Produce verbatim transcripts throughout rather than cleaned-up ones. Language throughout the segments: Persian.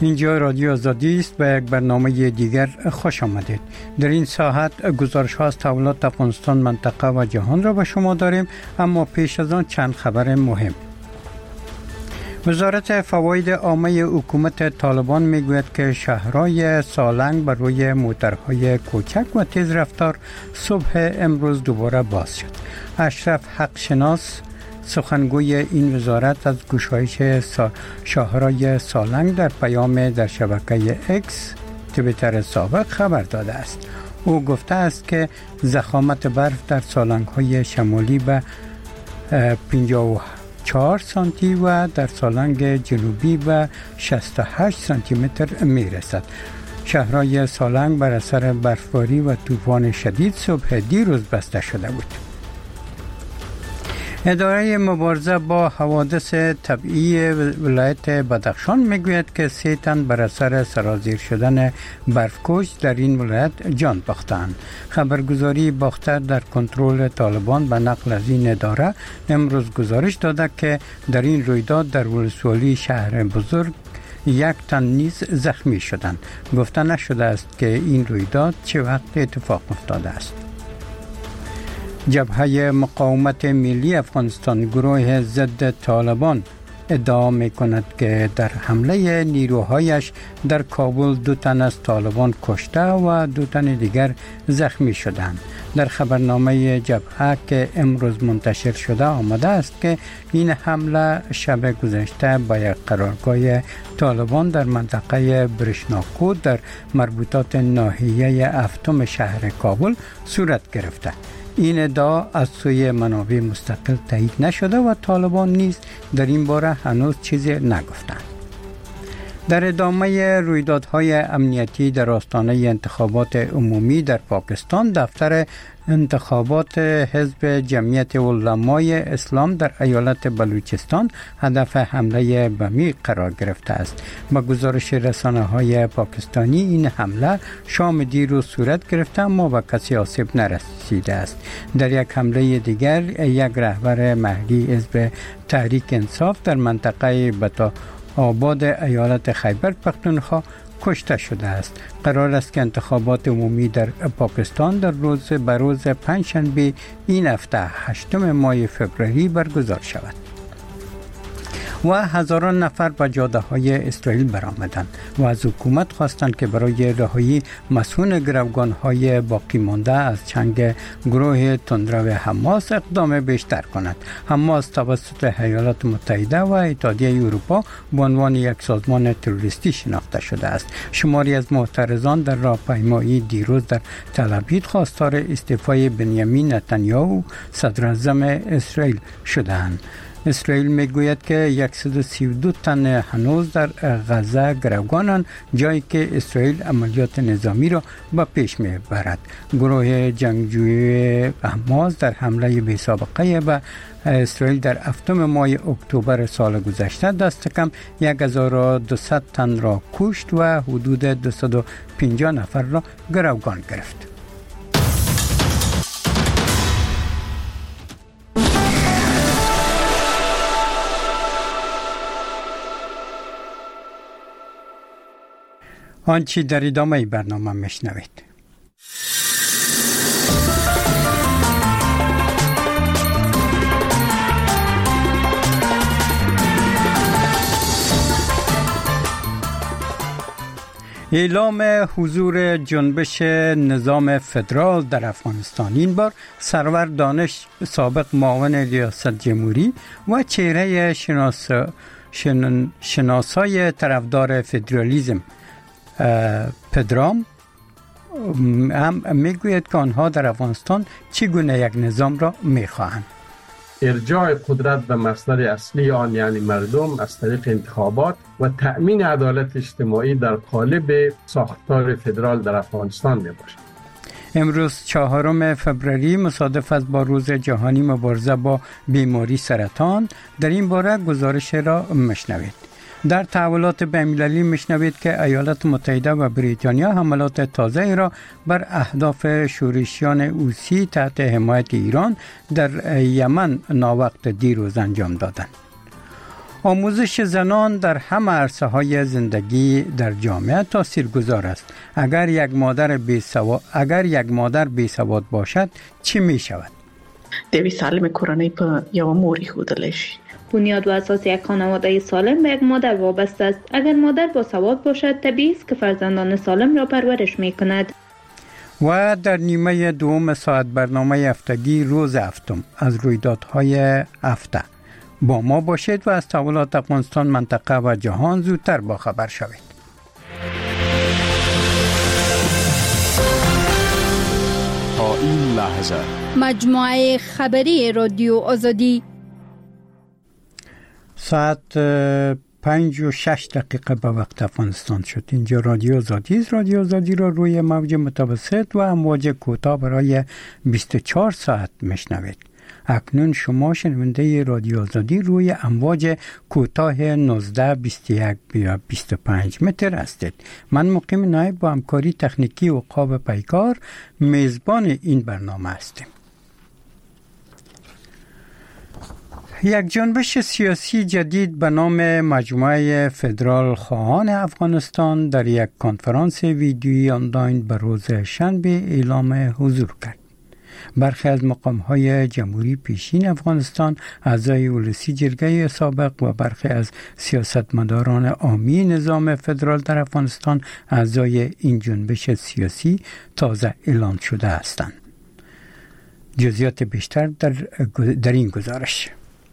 اینجا رادیو آزادی است و یک برنامه دیگر خوش آمدید. در این ساعت گزارش ها از تحولات افغانستان، منطقه و جهان را به شما داریم، اما پیش از آن چند خبر مهم. وزارت فواید عامه حکومت طالبان میگوید که شهرهای سالنگ بر روی موترهای کوچک و تیز رفتار صبح امروز دوباره باز شد. اشرف حق شناس سخنگوی این وزارت از گشایش شهرهای سالنگ در پیام در شبکه اکس توییتر سابق خبر داده است. او گفته است که ضخامت برف در سالنگ‌های شمالی به پنجاه و چهار سانتی و در سالنگ جنوبی به شصت و هشت سانتی متر می رسد. شهرهای سالنگ بر اثر برفباری و طوفان شدید صبح دیروز بسته شده بود. اداره مبارزه با حوادث طبیعی ولایت بدخشان میگوید که سه تن بر اثر سرازیر شدن برفکوش در این ولایت جان باختند. خبرگزاری باختر در کنترل طالبان به نقل از این اداره امروز گزارش داده که در این رویداد در ولسوالی شهر بزرگ یک تن نیز زخمی شدند. گفته نشده است که این رویداد چه وقت اتفاق افتاده است. جبهه مقاومت ملی افغانستان گروه ضد طالبان ادعا می کند که در حمله نیروهایش در کابل دو تن از طالبان کشته و دو تن دیگر زخمی شدند. در خبرنامه جبهه که امروز منتشر شده آمده است که این حمله شب گذشته به یک قرارگاه طالبان در منطقه برشناکود در مربوطات ناحیه هفتم شهر کابل صورت گرفته. این ادعا از سوی منابع مستقل تایید نشده و طالبان نیز در این باره هنوز چیزی نگفتند. در ادامه رویدادهای امنیتی در آستانه انتخابات عمومی در پاکستان، دفتر انتخابات حزب جمعیت علمای اسلام در ایالت بلوچستان هدف حمله بمی قرار گرفته است. با گزارش رسانه‌های پاکستانی این حمله شام دیروز صورت گرفته اما به کسی آسیب نرسیده است. در یک حمله دیگر یک رهبر محلی حزب تحریک انصاف در منطقه بتا آباد ایالت خیبر پختونخوا کشته شده است. قرار است که انتخابات عمومی در پاکستان در روز بروز پنجشنبه این هفته هشتم ماه فوریه برگزار شود. و هزاران نفر به جاده های اسرائیل برآمدند و از حکومت خواستند که برای رهایی مسئول گروگان های باقی مانده از چنگ گروه تندرو حماس اقدام بیشتر کند. حماس توسط ایالات متحده و اتحادیه اروپا به عنوان یک سازمان تروریستی شناخته شده است. شماری از معترضان در راهپیمایی دیروز در تل ابیب خواستار استعفای بنیامین نتانیاهو صدر اعظم اسرائیل شدند. اسرائیل میگوید که صد و سی و دو تن هنوز در غزه گروگانند، جایی که اسرائیل عملیات نظامی را به پیش میبرد. گروه جنگجوی حماس در حمله بی سابقه به اسرائیل در هفتم ماه اکتبر سال گذشته دست کم هزار و دویست تن را کشت و حدود دویست و پنجاه نفر را گروگان گرفت. آنچه در ادامه برنامه میشنوید. اعلام حضور جنبش نظام فدرال در افغانستان. این بار سرور دانش سابق معاون ریاست جمهوری و چهره شناس شن... شناسای طرفدار فدرالیسم پدرام هم میگوید که آنها در افغانستان چگونه یک نظام را میخواهند. ارجاع قدرت به مصدر اصلی آن یعنی مردم از طریق انتخابات و تأمین عدالت اجتماعی در قالب ساختار فدرال در افغانستان میباشد. امروز چهارم فوریه مصادف است با روز جهانی مبارزه با بیماری سرطان. در این باره گزارش را مشنوید. در تحولات بین‌المللی میشنوید که ایالات متحده و بریتانیا حملات تازه را بر اهداف شورشیان حوثی تحت حمایت ایران در یمن ناوقت دیروز انجام دادند. آموزش زنان در همه عرصه های زندگی در جامعه تاثیرگذار است. اگر یک مادر بی‌سواد اگر یک مادر بی‌سواد باشد چی می شود؟ دوی سالم کورنۍ په یو مور ایښودلی شي. بنیاد و اساس یک خانواده سالم به یک مادر وابسته است. اگر مادر با سواد باشد طبیعی است که فرزندان سالم را پرورش می کند. و در نیمه دوم ساعت برنامه هفتگی روز هفتم از رویدادهای هفته با ما باشید و از تحولات افغانستان، منطقه و جهان زودتر با خبر شوید. تا این لحظه مجموعه خبری رادیو آزادی ساعت پنج و شش دقیقه به وقت افغانستان شد. اینجا رادیو آزادی است. رادیو آزادی را روی موج متوسط و امواج کوتاه برای بیست و چهار ساعت میشنوید. اکنون شما شنونده رادیو آزادی روی امواج کوتاه نوزده بیست و یک یا بیست و پنج متر هستید. من مقیم نایب با همکاری تکنیکی و عقاب پیکار میزبان این برنامه هستیم. یک جنبش سیاسی جدید به نام مجموعه فدرال خواهان افغانستان در یک کنفرانس ویدیویی آنلاین به روز شنبه اعلام حضور کرد. برخی از مقام‌های جمهوری پیشین افغانستان، اعضای ولسی جرگه سابق و برخی از سیاستمداران عامی نظام فدرال در افغانستان اعضای این جنبش سیاسی تازه اعلان شده هستند. جزئیات بیشتر در, در این گزارش.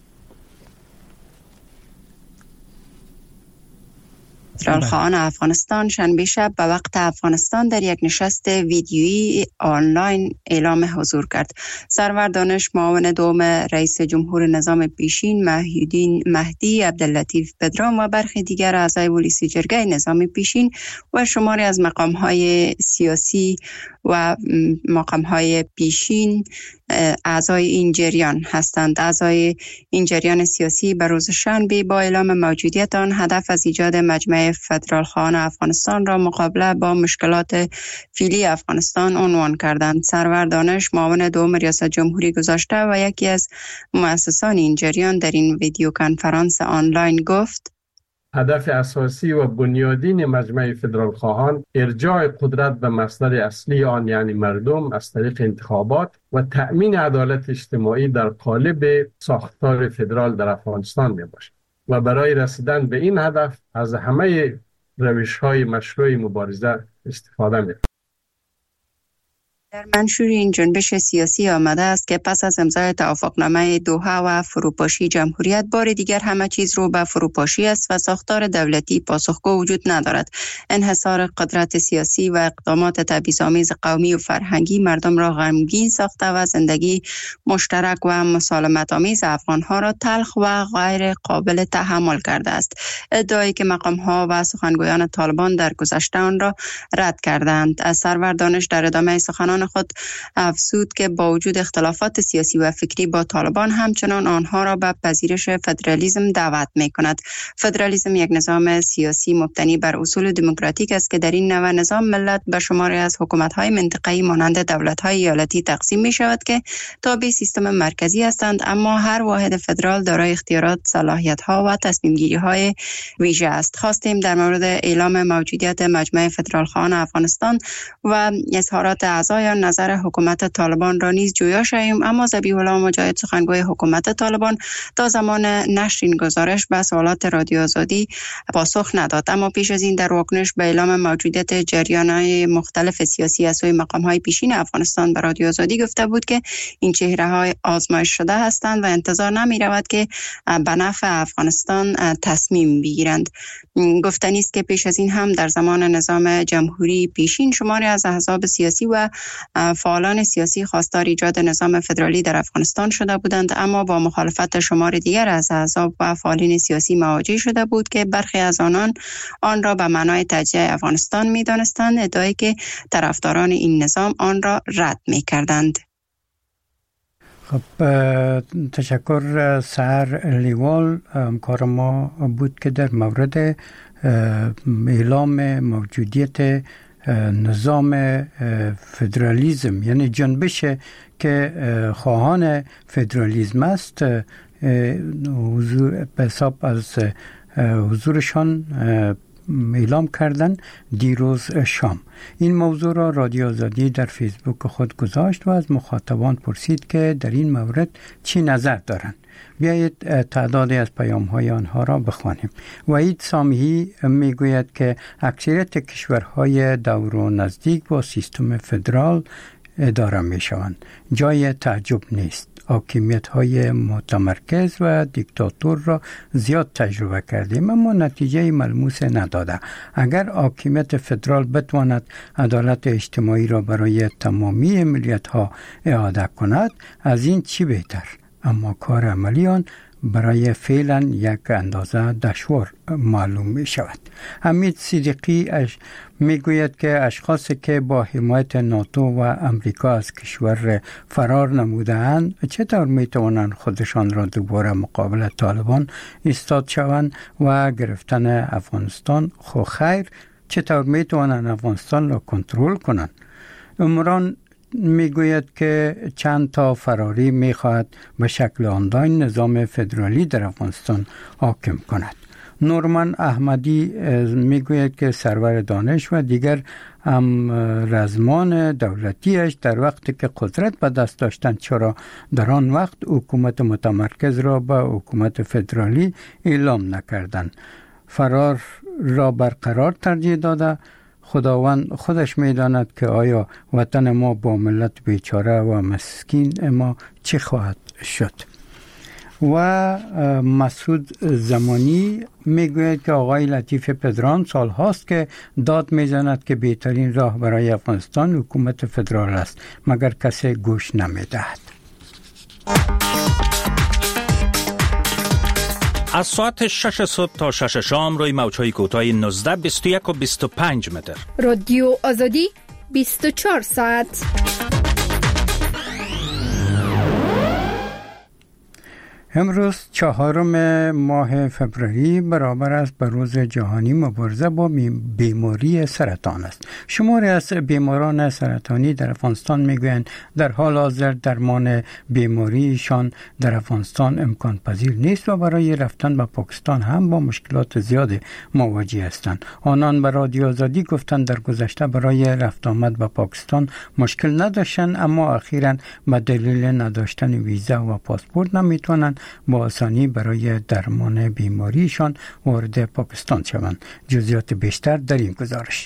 فدرال خواهان افغانستان شنبه شب به وقت افغانستان در یک نشست ویدیویی آنلاین اعلام حضور کرد. سرور دانش معاون دوم رئیس جمهور نظام پیشین محیدین مهدی عبداللطیف پدرام و برخی دیگر اعضای ولسی جرگه نظام پیشین و شماری از مقام‌های سیاسی و مقام‌های پیشین اعضای این جریان هستند. اعضای این جریان سیاسی به روز شنبه با اعلام موجودیت آن هدف از ایجاد مجمع فدرال خواهان افغانستان را مقابله با مشکلات فعلی افغانستان عنوان کردند. سرور دانش معاون دوم ریاست جمهوری گذاشته و یکی از مؤسسان این جریان در این ویدیو کنفرانس آنلاین گفت: هدف اساسی و بنیادین مجمع فدرال خواهان ارجاع قدرت به مصدر اصلی آن یعنی مردم از طریق انتخابات و تأمین عدالت اجتماعی در قالب ساختار فدرال در افغانستان می باشد و برای رسیدن به این هدف از همه روش‌های مشروع مبارزه استفاده می کنند. در منشور این جنبش سیاسی آمده است که پس از امضای توافقنامه دوحه و فروپاشی جمهوریت بار دیگر همه چیز رو به فروپاشی است و ساختار دولتی پاسخگو وجود ندارد. انحصار قدرت سیاسی و اقدامات تبعیض‌آمیز قومی و فرهنگی مردم را غمگین ساخته و زندگی مشترک و مسالمت‌آمیز افغان‌ها را تلخ و غیر قابل تحمل کرده است. ادعایی که مقام‌ها و سخنگویان طالبان در گذشته آن را رد کردند. از سرور دانش در ادامه سخنان خود افزود که با وجود اختلافات سیاسی و فکری با طالبان همچنان آنها را به پذیرش فدرالیسم دعوت می کند. فدرالیسم یک نظام سیاسی مبتنی بر اصول دموکراتیک است که در این نوع نظام ملت به شماری از حکومت‌های منطقه‌ای مانند دولت‌های ایالتی تقسیم می شود که تابع سیستم مرکزی هستند، اما هر واحد فدرال دارای اختیارات، صلاحیت‌ها و تصمیم‌گیری‌های ویژه است. خواستیم در مورد اعلام موجودیت مجمع فدرال خواهان افغانستان و اظهارات اعضای نظر حکومت طالبان را نیز جویا شویم، اما ذبیح الله مجاهد سخنگوی حکومت طالبان تا زمان نشر این گزارش به سوالات رادیو آزادی پاسخ نداد. اما پیش از این در واکنش به اعلام موجودیت جریان‌های مختلف سیاسی از سوی مقام‌های پیشین افغانستان به رادیو آزادی گفته بود که این چهره‌های آزمایش شده هستند و انتظار نمی‌رود که به نفع افغانستان تصمیم بگیرند. گفتنی است که پیش از این هم در زمان نظام جمهوری پیشین شماری از احزاب سیاسی و فعالان سیاسی خواستار ایجاد نظام فدرالی در افغانستان شده بودند، اما با مخالفت شمار دیگر از احزاب و فعالین سیاسی مواجه شده بود که برخی از آنان آن را به معنای تجزیه افغانستان می‌دانستند، ادعایی که طرفداران این نظام آن را رد می‌کردند. خب تشکر. سحر لیوال همکار ما بود که در مورد اعلام موجودیت نظام فدرالیسم یعنی جنبش که خواهان فدرالیسم است حضور به حساب از حضورشان اعلام کردن دیروز شام. این موضوع را رادیو آزادی در فیسبوک خود گذاشت و از مخاطبان پرسید که در این مورد چی نظر دارند. بیایید تعدادی از پیام های آنها را بخوانیم. وحید سامحی می گوید که اکثریت کشورهای دور و نزدیک با سیستم فدرال اداره می شوند. جای تعجب نیست. حاکمیت های متمرکز و دیکتاتور را زیاد تجربه کردیم اما نتیجه ملموس نداده. اگر حاکمیت فدرال بتواند عدالت اجتماعی را برای تمامی ملیت ها اعاده کند از این چی بهتر، اما کار عملی آن برای فعلا یک اندازه دشوار معلوم می شود. حمید صدیقی اش می گوید که اشخاصی که با حمایت ناتو و امریکا از کشور فرار نموده اند چطور می توانند خودشان را دوباره مقابل طالبان ایستاد شوند و گرفتن افغانستان؟ خو خیر، چطور می توانند افغانستان را کنترل کنند؟ عمران می گوید که چند تا فراری می خواهد به شکل آنلاین نظام فدرالی در افغانستان حاکم کند. نورمن احمدی می گوید که سرور دانش و دیگر هم رزمان دولتیش در وقتی که قدرت به دست داشتند چرا در آن وقت حکومت متمرکز را به حکومت فدرالی اعلام نکردند. فرار را برقرار ترجیح داده. خداوند خودش میداند که آیا وطن ما با ملت بیچاره و مسکین ما چی خواهد شد. و مسعود زمانی میگوید که آقای لطیف پدران سال هاست که داد میزند که بهترین راه برای افغانستان حکومت فدرال است مگر کسی گوش نمیدهد. از ساعت شش صبح تا شش شام روی موج‌های کوتاه نوزده، بیست و یک و بیست و پنج متر. رادیو آزادی بیست و چهار ساعت. امروز چهارم ماه فوریه برابر است به روز جهانی مبارزه با بیماری سرطان است. شماری از بیماران سرطانی در افغانستان میگویند در حال حاضر درمان بیماریشان در افغانستان امکان پذیر نیست و برای رفتن به پاکستان هم با مشکلات زیادی مواجه هستند. آنان به رادیو آزادی گفتند در گذشته برای رفت آمد به پاکستان مشکل نداشتند اما اخیراً به دلیل نداشتن ویزا و پاسپورت نمیتونند با آسانی برای درمان بیماریشان وارد پاکستان شوند. جزئیات بیشتر در این گزارش.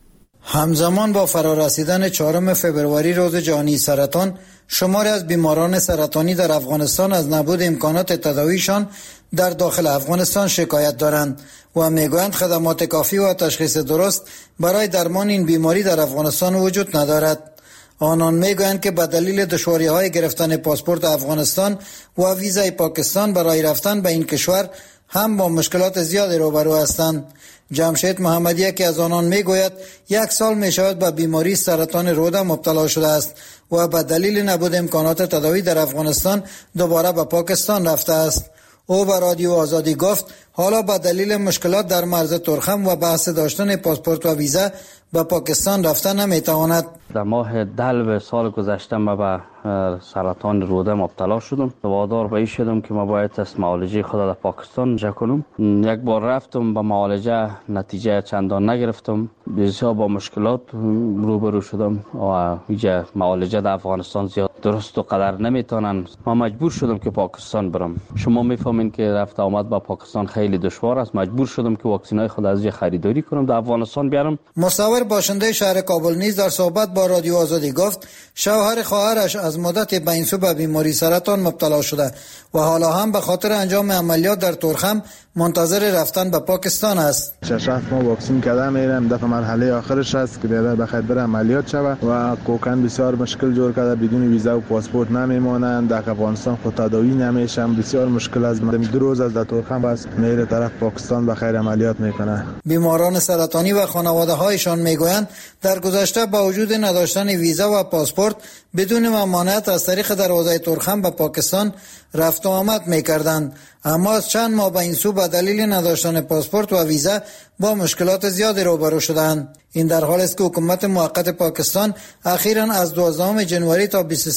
همزمان با فرارسیدن چهارم فوریه روز جهانی سرطان، شماری از بیماران سرطانی در افغانستان از نبود امکانات تداویشان در داخل افغانستان شکایت دارند و میگویند خدمات کافی و تشخیص درست برای درمان این بیماری در افغانستان وجود ندارد. آنان میگویند که به دلیل دشواری‌های گرفتن پاسپورت افغانستان و ویزای پاکستان برای رفتن به این کشور هم با مشکلات زیادی روبرو هستند. جمشید محمدی که از آنان میگوید یک سال میشود به بیماری سرطان روده مبتلا شده است و به دلیل نبود امکانات تداوی در افغانستان دوباره به پاکستان رفته است. او به رادیو آزادی گفت حالا به دلیل مشکلات در مرز ترخم و بحث داشتن پاسپورت و ویزا به پاکستان رفتن نمیتواند. در ماه دلو سال گذشته ما به سرطان روده مبتلا شدم. وادار به این شدم که ما باید از معالجه خود در پاکستان جا کنم. یک بار رفتم به معالجه، نتیجه چندان نگرفتم. بسیار با مشکلات روبرو شدم و اینجا معالجه در افغانستان زیاد درست و قدر نمیتونن. ما مجبور شدم که پاکستان برم. شما میفهمین که رفت آمد با پاکستان خیلی دشوار است. مجبور شدم که واکسینای خود از اینجا خریداری کنم در افغانستان بیارم. مصور باشنده شهر کابل نیز در صحبت با رادیو آزادی گفت شوهر خواهرش از مدت به این سو به بیماری سرطان مبتلا شده و حالا هم به خاطر انجام عملیات در ترخم منتظر رفتن به پاکستان است. شش هفت ماه واکسین کرده میرم، دفعه مرحله آخرش است که بیادر بخیر بره عملیات شوه و کوکن بسیار مشکل جور کرده، بدون ویزا و پاسپورت نمیمونند، در افغانستان خود تداوی نمیشم، بسیار مشکل است. دو روز از در ترخم بس میره طرف پاکستان بخیر عملیات میکنه. بیماران سرطانی و خانواده هایشان میگویند در گذشته با وجود نداشتن ویزا و پاسپورت بدون ممانعت از طریق دروازه ترخم به پاکستان رفت و آمد میکردند، اما از چند ماه به این سو به دلیل نداشتن پاسپورت و ویزا با مشکلات زیادی روبرو شدند. این در حالی است که حکومت موقت پاکستان اخیراً از دوازدهم ژانویه تا بیست و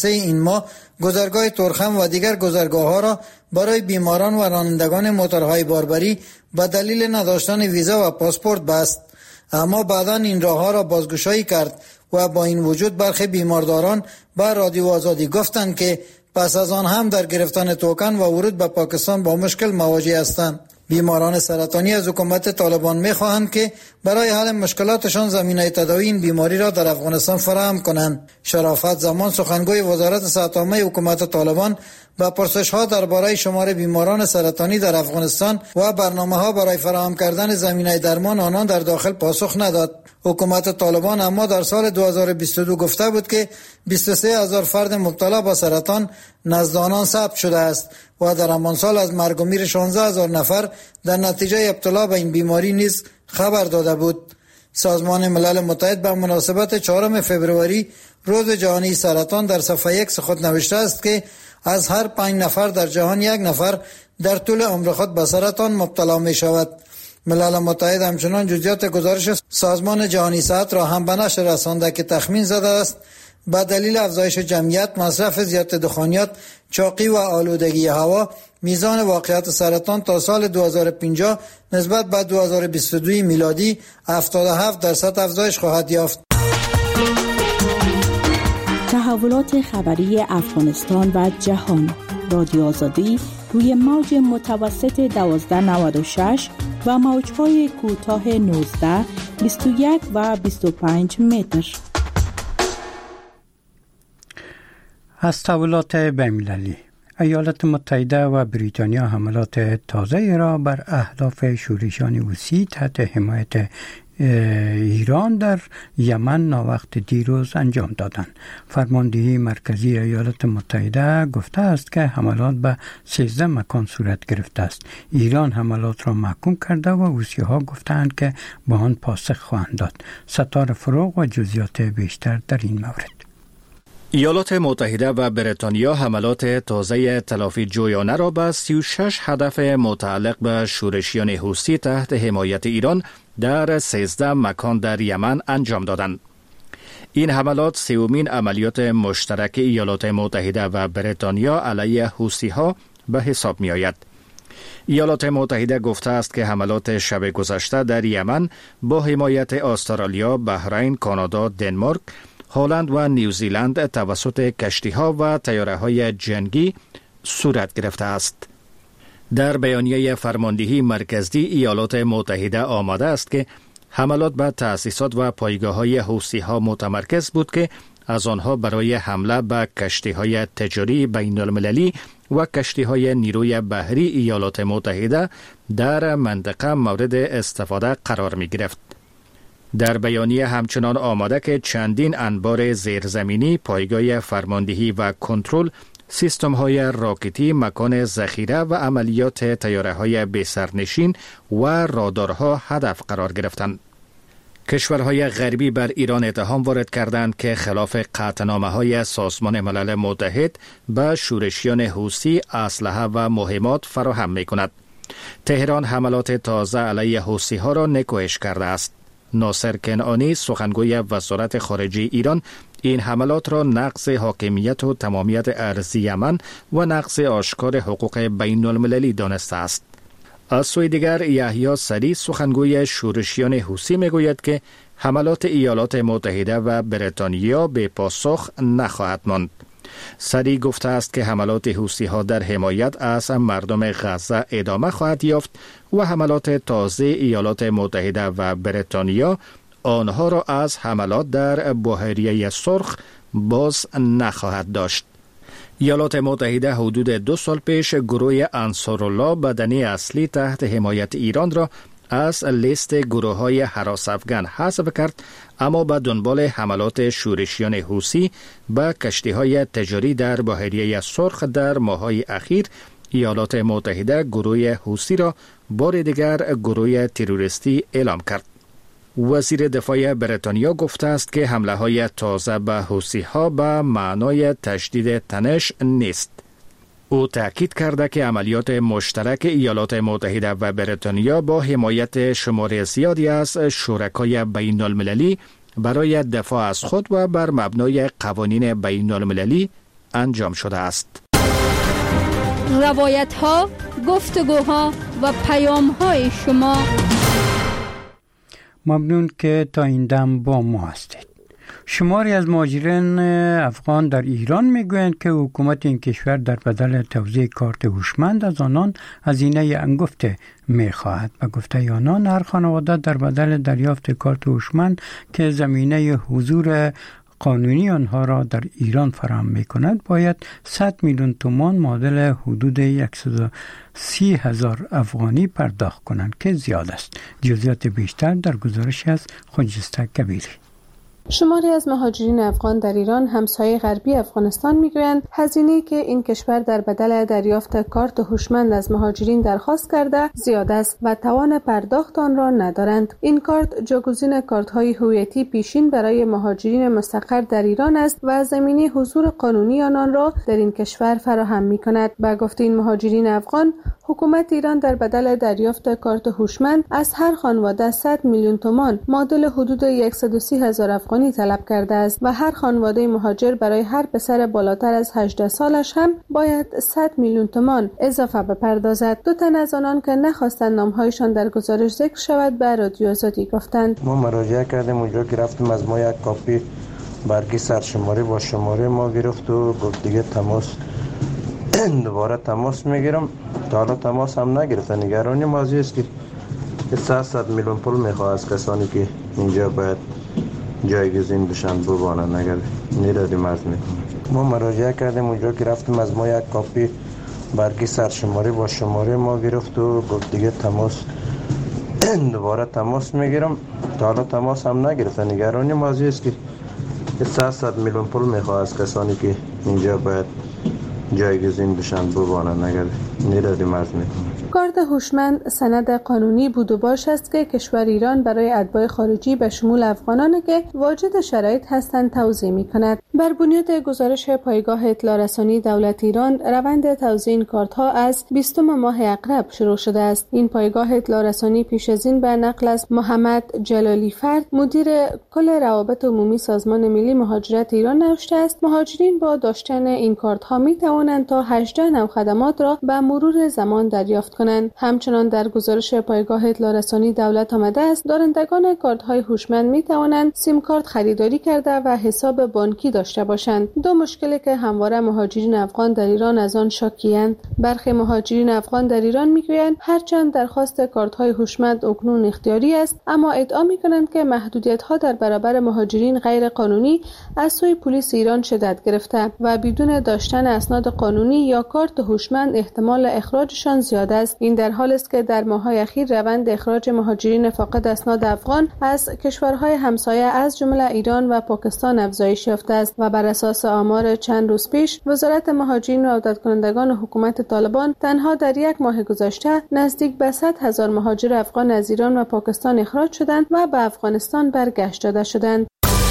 سه این ماه گذرگاه تورخم و دیگر گذرگاه ها را برای بیماران و رانندگان موتورهای باربری به دلیل نداشتن ویزا و پاسپورت بست. اما بعداً این راه ها را بازگشایی کرد و با این وجود برخی بیمارداران به رادیو آزادی گفتند که پس از آن هم در گرفتن توکن و ورود به پاکستان با مشکل مواجه هستند. بیماران سرطانی از حکومت طالبان می‌خواهند که برای حل مشکلاتشان زمینه تداوی این بیماری را در افغانستان فراهم کنند. شرافت زمان سخنگوی وزارت صحت عامه حکومت طالبان با پرسش‌ها درباره شمار بیماران سرطانی در افغانستان و برنامه‌ها برای فراهم کردن زمینه درمان آنان در داخل پاسخ نداد. حکومت طالبان اما در سال دو هزار و بیست و دو گفته بود که بیست و سه هزار فرد مبتلا به سرطان نزد آنان ثبت شده است و در همان سال از مرگ و میر شانزده هزار نفر در نتیجه ابتلا به این بیماری نیز خبر داده بود. سازمان ملل متحد به مناسبت چهارم فوریه روز جهانی سرطان در صفحه یک خود نوشته است که از هر پنج نفر در جهان یک نفر در طول عمر خود به سرطان مبتلا می شود. ملل متحد همچنان جزئیات گزارش سازمان جهانی صحت را هم به نشر رسانده که تخمین زده است به دلیل افزایش جمعیت، مصرف زیاد دخانیات، چاقی و آلودگی هوا، میزان واقعیت سرطان تا سال دو هزار و پنجاه نسبت به دو هزار و بیست و دو میلادی هفتاد و هفت درصد افزایش خواهد یافت. تحولات خبری افغانستان و جهان. رادیو آزادی روی موج متوسط دوازده نود و شش و موج‌های کوتاه نوزده، بیست و یک و بیست و پنج متر. از تحولات بین‌المللی، ایالات متحده و بریتانیا حملات تازه را بر اهداف شورشیان حوثی تحت حمایت ایران در یمن ناوقت دیروز انجام دادند. فرماندهی مرکزی ایالات متحده گفته است که حملات به سیزده مکان صورت گرفته است. ایران حملات را محکوم کرده و حوثی‌ها گفتند که به آن پاسخ خواهند داد. ستاره فروغ و جزئیات بیشتر در این مورد. ایالات متحده و بریتانیا حملات تازه تلافی جویانه را به سی و شش هدف متعلق به شورشیان حوثی تحت حمایت ایران در سیزده مکان در یمن انجام دادند. این حملات سومین عملیات مشترک ایالات متحده و بریتانیا علیه حوثی‌ها به حساب می آید. ایالات متحده گفته است که حملات شب گذشته در یمن با حمایت استرالیا، بحرین، کانادا، دنمارک، هلند و نیوزیلند توسط کشتی‌ها و طیاره‌های جنگی صورت گرفته است. در بیانیه فرماندهی مرکزی ایالات متحده آمده است که حملات به تأسیسات و پایگاه‌های حوثی‌ها متمرکز بود که از آنها برای حمله به کشتی‌های تجاری بین‌المللی و کشتی‌های نیروی بحری ایالات متحده در منطقه مورد استفاده قرار می‌گرفت. در بیانیه همچنان آمده که چندین انبار زیرزمینی، پایگاه فرماندهی و کنترل، سیستم‌های راکتی، مکان ذخیره و عملیات طیاره‌های بی‌سرنشین و رادارها هدف قرار گرفتند. کشورهای غربی بر ایران اتهام وارد کردند که خلاف قطعنامه‌های سازمان ملل متحد به شورشیان حوثی اسلحه و مهمات فراهم می‌کند. تهران حملات تازه علیه حوثی‌ها را نکوهش کرده است. ناصر کنعانی، سخنگوی وزارت خارجه ایران، این حملات را نقض حاکمیت و تمامیت ارضی یمن و نقض آشکار حقوق بین المللی دانسته است. از سوی دیگر یحیی سری، سخنگوی شورشیان حوثی میگوید که حملات ایالات متحده و بریتانیا به پاسخ نخواهد ماند. سری گفته است که حملات حوثی‌ها در حمایت از مردم غزه ادامه خواهد یافت و حملات تازه ایالات متحده و بریتانیا آنها را از حملات در بحیره سرخ باز نخواهد داشت. ایالات متحده حدود دو سال پیش گروه انصارالله بدنه اصلی تحت حمایت ایران را از لیست گروه‌های هراس افغان حذف کرد، اما به دنبال حملات شورشیان حوثی به کشتی‌های تجاری در بحیره سرخ در ماه‌های اخیر ایالات متحده گروه حوثی را بار دیگر گروه تروریستی اعلام کرد. وزیر دفاع بریتانیا گفته است که حمله‌های تازه به حوثی‌ها به معنای تشدید تنش نیست. او تأکید کرده که عملیات مشترک ایالات متحده و بریتانیا با حمایت شمار زیادی از شرکای بین المللی برای دفاع از خود و بر مبنای قوانین بین المللی انجام شده است. روایت ها، گفتگوها و پیام های شما. ممنون که تا این دم با ما هستید. شماری از مهاجران افغان در ایران میگویند که حکومت این کشور در بدل توزیع کارت هوشمند از آنان هزینه انگفت میخواهد. و گفته آنان هر خانواده در بدل دریافت کارت هوشمند که زمینه حضور قانونی آنها را در ایران فراهم می‌کند باید صد میلیون تومان معادل حدود صد و سی هزار افغانی پرداخت کنند که زیاد است. جزئیات بیشتر در گزارش از خجسته کبیری. شماری از مهاجرین افغان در ایران همسایه غربی افغانستان میگویند هزینه‌ای که این کشور در بدل دریافت کارت هوشمند از مهاجرین درخواست کرده زیاد است و توان پرداخت آن را ندارند. این کارت جایگزین کارت‌های هویتی پیشین برای مهاجرین مستقر در ایران است و زمینه حضور قانونی آنان را در این کشور فراهم می‌کند. با گفته این مهاجرین افغان، حکومت ایران در بدل دریافت کارت هوشمند از هر خانواده صد میلیون تومان معادل حدود صد و سی هزار افغانی طلب کرده است و هر خانواده مهاجر برای هر پسر بالاتر از هجده سالش هم باید صد میلیون تومان اضافه بپردازد. دو تن از آنان که نخواستند نامهایشان در گزارش ذکر شود به رادیو آزادی گفتند ما مراجعه کردیم، اونجا که رفتیم از ما یک کاپی برگی سرشماری با شماره ما گرفت و گفت دیگه تماس دوباره تماس میگیرم. تا حالا تماس هم نگرفته. نگرانی ما است که سیصد میلیون پول میخواه از کسانی که اینجا باید جایگزین بشن ببانن اگر ندادیم عرض میکنم. ما مراجعه کردیم، اونجا که رفتیم از ما یک کاپی برگی سرشماری با شماره ما گرفت و گفت دیگه تماس دوباره تماس میگیرم. تا حالا تماس هم نگرفته. نگرانی ما است که سیصد میلیون پول میخواه از کسانی که اینجا باید جایگزین بشن ببانن اگر ندادیم عرض میکنم. کارت هوشمند سند قانونی بود و باش است که کشور ایران برای اتباع خارجی به شمول افغانانی که واجد شرایط هستند توزیع می‌کند. بر بنیاد گزارش پایگاه اطلاع رسانی دولت ایران، روند توزیع این کارت‌ها از بیستم ماه اقرب شروع شده است. این پایگاه اطلاع رسانی پیش از این به نقل از محمد جلالی فرد، مدیر کل روابط عمومی سازمان ملی مهاجرت ایران نوشته است: مهاجرین با داشتن این کارت‌ها می‌توانند تا هجده نوع خدمات را به مرور زمان دریافت کنند. همچنان در گزارش پایگاه اطلاع رسانی دولت آمده است دارندگان کارت‌های هوشمند می‌توانند سیم کارت خریداری کرده و حساب بانکی داشته باشند. دو مشکلی که همواره مهاجرین افغان در ایران از آن شاکی‌اند. برخی مهاجرین افغان در ایران می‌گویند هرچند درخواست کارت‌های هوشمند اکنون اختیاری است، اما ادعا می‌کنند که محدودیت‌ها در برابر مهاجرین غیر قانونی از سوی پلیس ایران شدت گرفته و بدون داشتن اسناد قانونی یا کارت هوشمند احتمال اخراجشان زیاد است. این در حالی است که در ماه‌های اخیر روند اخراج مهاجرین فاقد اسناد افغان از کشورهای همسایه از جمله ایران و پاکستان افزایش یافته است و بر اساس آمار چند روز پیش وزارت مهاجرین و عودت کنندگان حکومت طالبان تنها در یک ماه گذشته نزدیک به صد هزار مهاجر افغان از ایران و پاکستان اخراج شدند و به افغانستان برگشت داده شدند.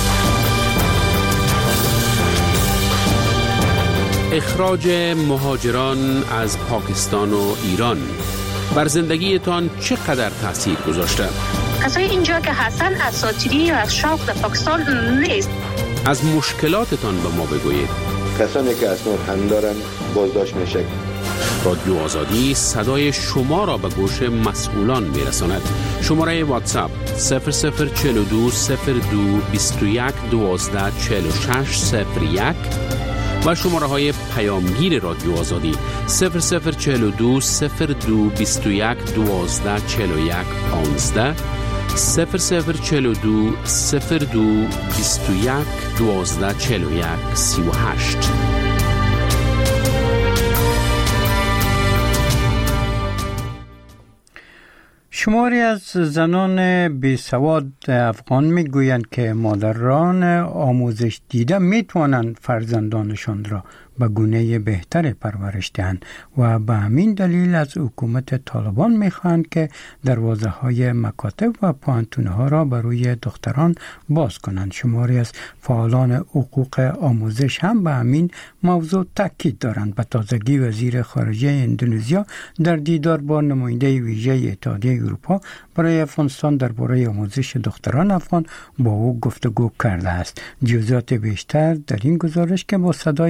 اخراج مهاجران از پاکستان و ایران بر زندگیتان چقدر تاثیر گذاشته؟ کسای اینجا که هستن اساطیری و از شوق در پاکستان نیست. از مشکلاتتان به ما بگویید. کسانی که اسناد هم دارن بازداشت میشه. رادیو آزادی صدای شما را به گوش مسئولان میرساند. شماره واتساپ صفر صفر چهل و دو صفر دو بیست و یک دوازده چهل و شش صفر یک و شماره های پیامگیر رادیو آزادی صفر صفر چهل و دو صفر دو بیست و یک دوازده چهل و یک پانزده صفر صفر چهل و دو صفر دو بیست و یک دوازده چهل و یک سی و هشت. شماری از زنان بیسواد افغان میگویند که مادران آموزش دیده میتوانند فرزندانشان را به گونه بهتر پرورش دهند و به همین دلیل از حکومت طالبان میخواهند که دروازه های مکاتب و پوهنتون ها را برای دختران باز کنند. شماری از فعالان حقوق آموزش هم به همین موضوع تاکید دارند. به تازگی وزیر خارجه اندونزیا در دیدار با نماینده ویژه اتحادیه اروپا برای افغانستان درباره آموزش دختران افغان با او گفتگو کرده است. جزئیات بیشتر در این گزارش که با صدای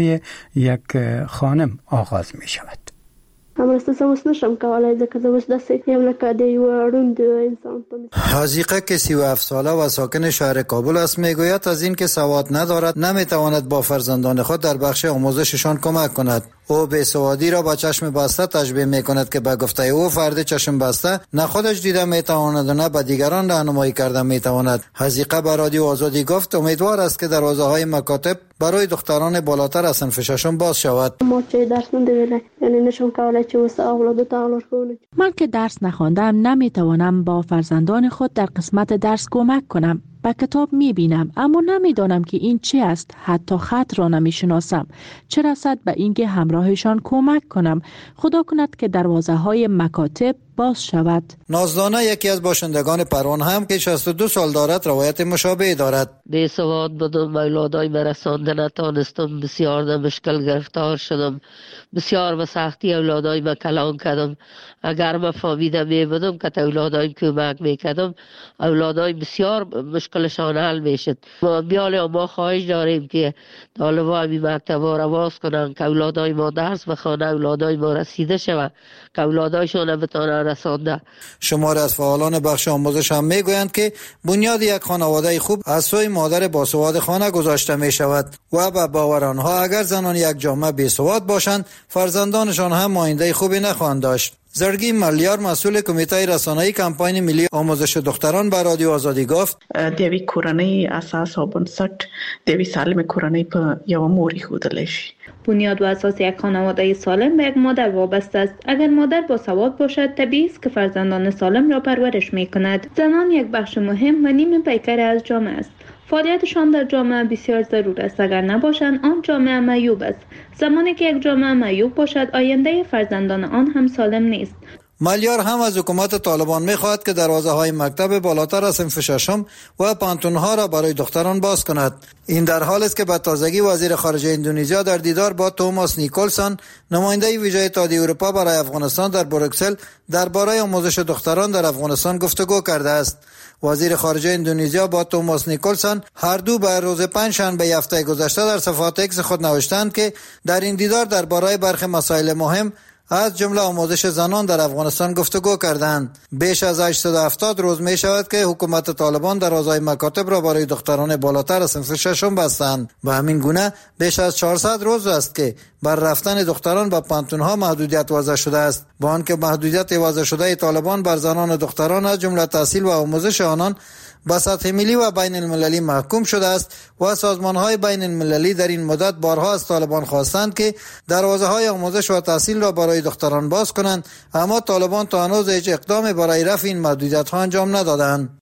یک خانم آغاز می شود. همرسته سموس نشم کولای ځکه زه اوس داسې یم لکه د یو ړوند انسان په مثال. حذیقه که سی و هفت ساله و ساکن شهر کابل است میگوید از این که سواد ندارد نمیتواند با فرزندان خود در بخش آموزششان کمک کند. او بیسوادی را با چشم بسته تشبیه می کند که به گفته او فرد چشم بسته نه خودش دیده می تواند و نه به دیگران راهنمایی کرده می تواند. حذیقه به رادیو آزادی گفت امیدوار است که دروازه های مکاتب برای دختران بالاتر از صنف ششم باز شود. ما چه درس نمیدونم یعنی نشون کولای چه واسه اولاد تعالر کنه. من که درس نخواندم نمیتوانم با فرزندان خود در قسمت درس کمک کنم. با کتاب میبینم اما نمیدانم که این چه است. حتی خط را نمیشناسم، چه رسد به اینکه همراهشان کمک کنم. خدا کند که دروازه های مکاتب باز شود. نازدانه یکی از باشندگان پروان هم که شصت و دو سال دارد روایت مشابه دارد. بی سواد بودم، اولادای مرسانده نتانستم، بسیار در مشکل گرفتار شدم، بسیار به سختی اولادای ما کلان کردم. اگر ما فهمیده می بودم که اولادای کمک میکردم اولادای بسیار مشکلشان حل میشد. ما بیال ما خواهش داریم که طالبان می مکتب را باز کنند که اولادای ما درس بخوانند، اولادای ما رسیده شود که اولادایشان بتوانند رسانده. شماری از فعالان بخش آموزش هم میگویند که بنیاد یک خانواده خوب از سوی مادر باسواد خانه گذاشته می شود و به باور آنها اگر زنان یک جامعه بیسواد باشند فرزندانشان هم آینده خوبی نخواهند داشت. زرگی ملیار مسئول کمیته رسانه‌ای کمپاین ملی آموزش دختران به رادیو آزادی گفت د یوې کورنۍ اساس او بنسټ د یوې سالمې کورنۍ په یوه مور ایښودلی شي. بنیاد و اساس یک خانواده سالم به یک مادر وابسته است. اگر مادر با سواد باشد طبیعی است که فرزندان سالم را پرورش می کند. زنان یک بخش مهم و نیم پیکر از جامعه است. فعالیتشان در جامعه بسیار ضرور است. اگر نباشند آن جامعه معیوب است. زمانی که یک جامعه معیوب باشد آینده فرزندان آن هم سالم نیست. ملیار هم از حکومت طالبان می‌خواهد که دروازه های مکتب بالاتر از صنف ششم و پانتون‌ها را برای دختران باز کند. این در حالی است که به تازگی وزیر خارجه اندونزیا در دیدار با توماس نیکولسون نماینده ویژه اتحادیه اروپا برای افغانستان در بروکسل درباره آموزش دختران در افغانستان گفتگو کرده است. وزیر خارجه اندونزیا با توماس نیکولسون هر دو به روز پنجشنبه هفته گذشته در صفحات اکس خود نوشتند که در این دیدار درباره برخی مسائل مهم از جمله آموزش زنان در افغانستان گفتگو کردند. بیش از هشتصد و هفتاد روز می شود که حکومت طالبان دروازه‌های مکاتب را برای دختران بالاتر از صنف ششم بستند و همین گونه بیش از چهارصد روز است که بر رفتن دختران به پانتون‌ها محدودیت وضع شده است. با آنکه محدودیت وضع شده طالبان بر زنان و دختران از جمله تحصیل و آموزش آنان به سطح ملی و بین المللی محکوم شده است و سازمان‌های بین المللی در این مدت بارها از طالبان خواستند که دروازه‌های آموزش و تحصیل را برای دختران باز کنند، اما طالبان تا هنوز هیچ اقدامی برای رفع این محدودیت‌ها انجام ندادند.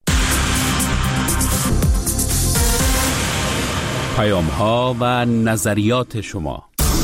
پیام‌ها و نظریات شما.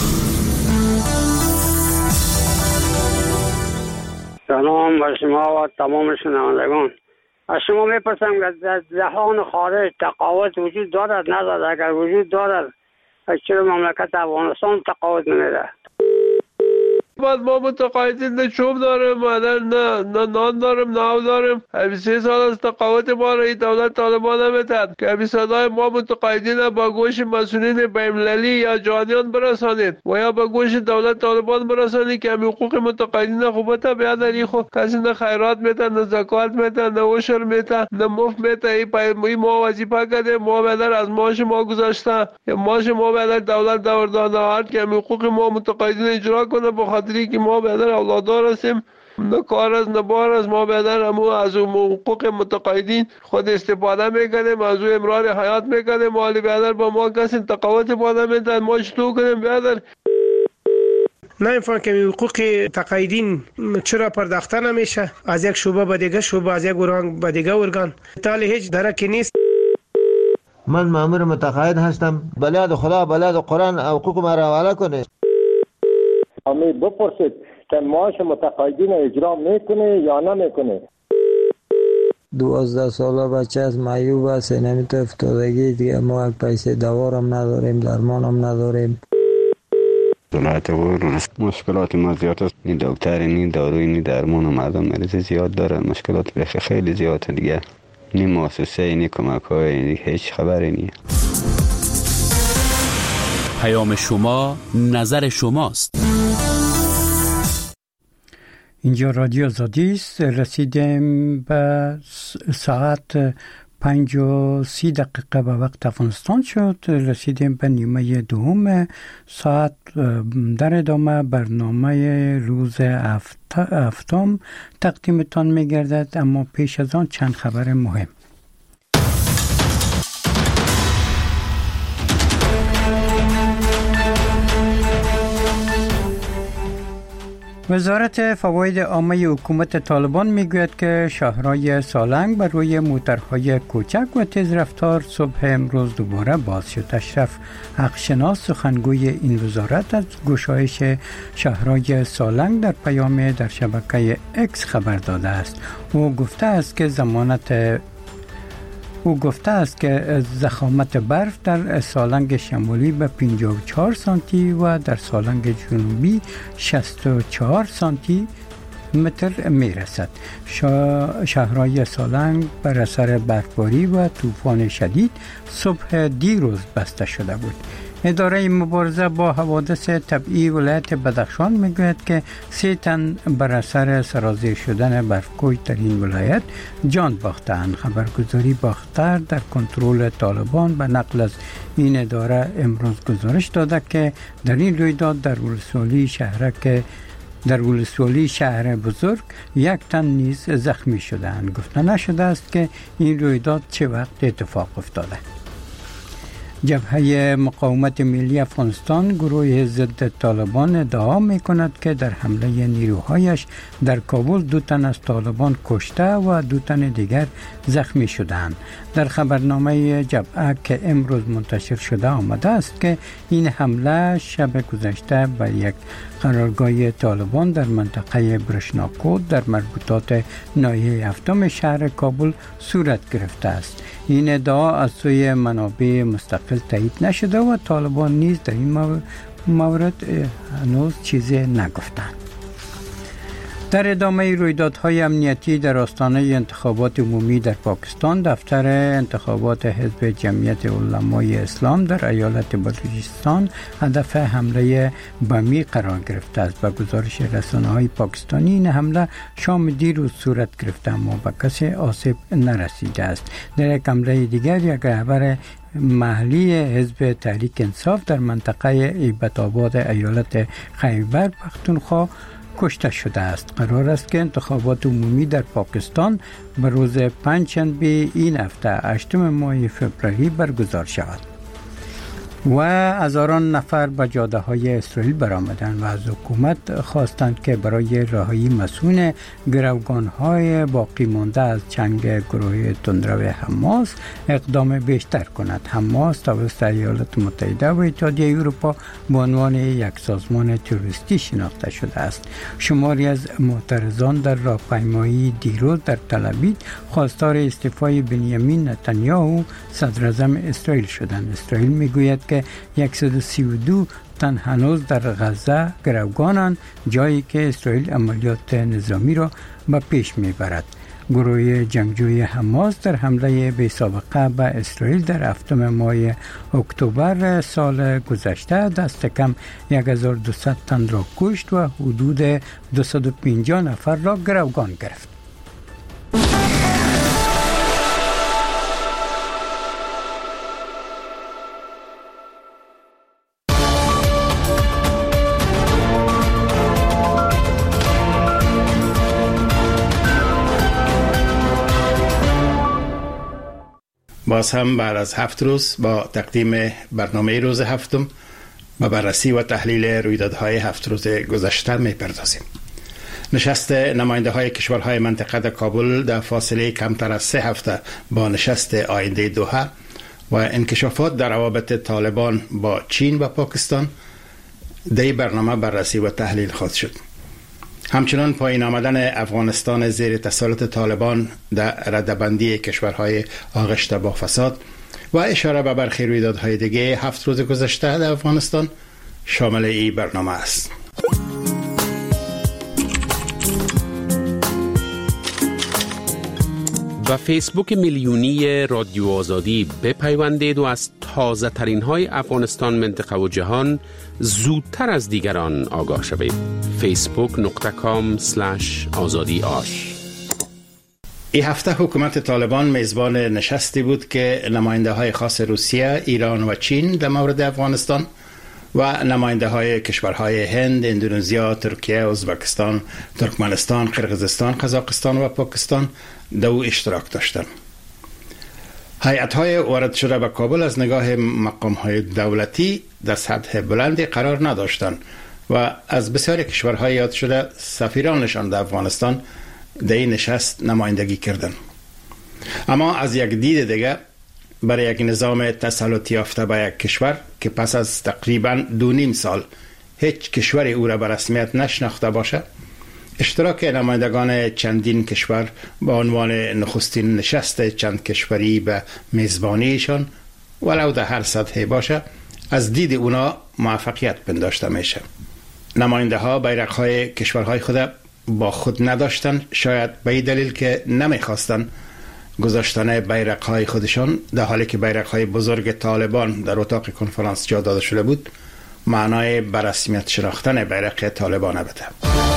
سلام بر شما و تمام شنوندگان. از شما میپرسم که در جهان خارج تقاوت وجود دارد ندارد؟ اگر وجود دارد چرا مملکت افغانستان تقاوت نمیده؟ بعد ما متقاعدین نه چوب داریم مادر نه نه نان داریم نه آب داریم. سه سال از تقاوت ما را این دولت طالبان نمیتد که صدای ما متقاعدین با گوش مسئولین بین‌المللی یا جهانیان برسانید و یا با گوش دولت طالبان برسانید که حقوق متقاعدین خوبت بیادری خود کسی نه خیرات میتن نه زکات میتن نه عشر میتن نه مفت میتن. این ما وظیفه کرده ما بدر از ماش ما گذاشته ماش ما بدر دولت دور داده هر که حقوق ما متقاعدین اجرا کنه بخاطر که ما بیادر اولادار هستیم نه کار از نه بار از ما بیادر همون از حقوق متقاعدین خود استفاده میکنیم از او امرار حیات میکنیم مالی بیادر با ما کسی تقاوت باده میدن ما چطور کنیم بیادر نمیفهم که حقوق تقاعدین چرا پرداخته نمیشه از یک شعبه به دیگه شعبه از یک ارگان به دیگه ارگان تالی هیچ درکی نیست. من مامور متقاعد هستم بلاد خدا بلاد قرآن حقوق ما را حواله کنه. امی بپرسید که معاش متقاعدین اجرا میکنه یا نمیکنه. دوازده ساله بچه از معیوب است نمیتونه افتادگی دیگه ما یک پیسه دوارم نداریم درمانم نداریم. دولت و مشکلات ما زیاد است. نی دکتر نی داروی نی درمان و مردم مریض زیاد دارن مشکلات بخی خیلی زیاد دیگه نی مؤسسه نی کمک های هیچ خبری نی. پیام شما نظر شماست. اینجا رادیو آزادی است. رسیدیم به ساعت پنج و سی دقیقه به وقت افغانستان شد. رسیدیم به نیمه دوم ساعت. در ادامه برنامه روز هفتم تقدیمتان می گردد، اما پیش از آن چند خبر مهم. وزارت فواید عامه حکومت طالبان میگوید که شهرهای سالنگ بر روی موترهای کوچک و تیز رفتار صبح امروز دوباره باز شد. اشرف حقشناس سخنگوی این وزارت از گشایش شهرهای سالنگ در پیام در شبکه اکس خبر داده است. او گفته است که ضمانت او گفته است که ضخامت برف در سالنگ شمالی به پنجاه و چهار سانتی و در سالنگ جنوبی شصت و چهار سانتی متر می رسد. شهرهای سالنگ بر اثر برفباری و طوفان شدید صبح دیروز بسته شده بود. اداره مبارزه با حوادث طبیعی ولایت بدخشان میگوید که سه تن بر اثر سرازیر شدن برفکوی در این ولایت جان باختند. خبرگزاری باختر در کنترل طالبان به نقل از این اداره امروز گزارش داده که در این رویداد در ولسوالی شهرک در ولسوالی شهر بزرگ یک تن نیز زخمی شدند. گفته نشده است که این رویداد چه وقت اتفاق افتاده. جبهه مقاومت ملی افغانستان گروه ضد طالبان ادعا می کند که در حمله نیروهایش در کابل دو تن از طالبان کشته و دو تن دیگر زخمی شدند. در خبرنامه جبهه که امروز منتشر شده آمده است که این حمله شب گذشته به یک قرارگاه طالبان در منطقه برشناکود در مربوطات ناحیه هفتم شهر کابل صورت گرفته است. این ادعا از سوی منابع مستقل تایید نشده و طالبان نیز در این مورد هنوز چیزی نگفتند. در ادامه رویدادهای امنیتی در آستانه انتخابات عمومی در پاکستان، دفتر انتخابات حزب جمعیت علمای اسلام در ایالت بلوچستان هدف حمله بمی قرار گرفته است. به گزارش رسانه‌های پاکستانی این حمله شام دیروز صورت گرفته اما به کسی آسیب نرسیده است. در یک حمله دیگر یک رهبر محلی حزب تحریک انصاف در منطقه ایبت آباد ایالت خیبر پختونخوا کشته شده است. قرار است که انتخابات عمومی در پاکستان به روز پنجشنبه این هفته هشتم ماه فوریه برگزار شود. و هزاران نفر به جاده های اسرائیل برآمدند و از حکومت خواستند که برای رهایی مسئول گروگان های باقی مانده از جنگ گروه تندرو حماس اقدام بیشتر کند. حماس توسط ایالات متحده و اتحادیه اروپا به عنوان یک سازمان تروریستی شناخته شده است. شماری از معترضان در راهپیمایی دیروز در تل‌آویو خواستار استعفای بنیامین نتانیاهو صدر اعظم اسرائیل شدند. اسرائیل میگوید که صد و سی و دو تن هنوز در غزه گروگانند، جایی که اسرائیل عملیات نظامی را به پیش میبرد. گروه جنگجوی حماس در حمله بی سابقه به اسرائیل در هفتم ماه اکتبر سال گذشته دست کم هزار و دویست تن را کشت و حدود دویست و پنجاه نفر را گروگان گرفت. باز هم بعد از هفت روز با تقدیم برنامه روز هفتم و بررسی و تحلیل رویدادهای هفت روز گذشته می‌پردازیم. نشست نماینده های کشورهای منطقه در کابل در فاصله کمتر از سه هفته با نشست آینده دوحه و انکشافات در روابط طالبان با چین و پاکستان در برنامه بررسی و تحلیل خواهد شد. همچنان پایین آمدن افغانستان زیر تسلط طالبان در ردبندی کشورهای آغشته با فساد و اشاره به برخی رویدادهای دیگه هفت روز گذشته در افغانستان شامل این برنامه است. و فیسبوک میلیونی رادیو آزادی بپیوندید و از تازه ترین های افغانستان، منطقه و جهان زودتر از دیگران آگاه شوید. فیسبوک نقطه کام سلش آزادی آش. این هفته حکومت طالبان میزبان نشستی بود که نماینده های خاص روسیه، ایران و چین در مورد افغانستان و نماینده های کشورهای هند، اندونزیا، ترکیه، ازبکستان، ترکمنستان، قرقیزستان، قزاقستان و پاکستان در او اشتراک داشتند. هیئت‌های وارد شده به کابل از نگاه مقام‌های دولتی در سطح بلندی قرار نداشتند و از بسیاری کشورهای یاد شده سفیرانشان در افغانستان در این نشست نمایندگی کردند. اما از یک دید دیگه برای یک نظام تسلط یافته به یک کشور که پس از تقریباً دو نیم سال هیچ کشوری او را به رسمیت نشناخته باشه، اشتراک نمایندگان چندین کشور به عنوان نخستین نشست چند کشوری به میزبانیشان ولو در هر سطحی باشه از دید اونا موفقیت پنداشته میشه. نماینده ها بیرق های کشورهای خود با خود نداشتن، شاید به این دلیل که نمیخواستن گذاشتن بیرق های خودشان در حالی که بیرق های بزرگ طالبان در اتاق کنفرانس جا داده شده بود معنای برسمیت شناختن بیرق طالبان بده.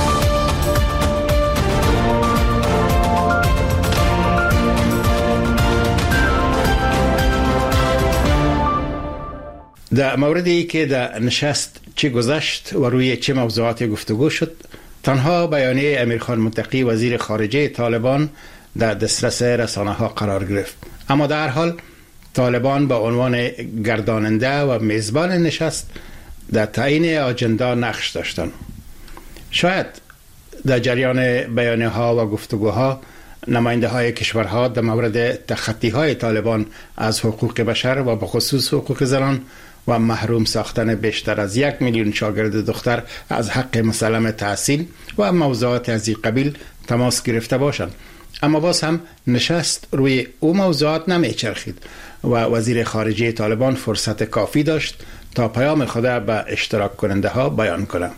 در موردی که در نشست چه گذشت و روی چه موضوعات گفتگو شد، تنها بیانیه امیرخان متقی وزیر خارجه طالبان در دسترس رسانه ها قرار گرفت. اما در هر حال طالبان به عنوان گرداننده و میزبان نشست در تعیین آجندا نقش داشتند. شاید در جریان بیانیه ها و گفتگوها نماینده های کشورها در مورد تخطی های طالبان از حقوق بشر و بخصوص حقوق زنان و محروم ساختن بیشتر از یک میلیون شاگرد دختر از حق مسلم تحصیل و موضوعات از این قبیل تماس گرفته باشند. اما باز هم نشست روی او موضوعات نمیچرخید و وزیر خارجه طالبان فرصت کافی داشت تا پیام خود به اشتراک کننده ها بیان کنه.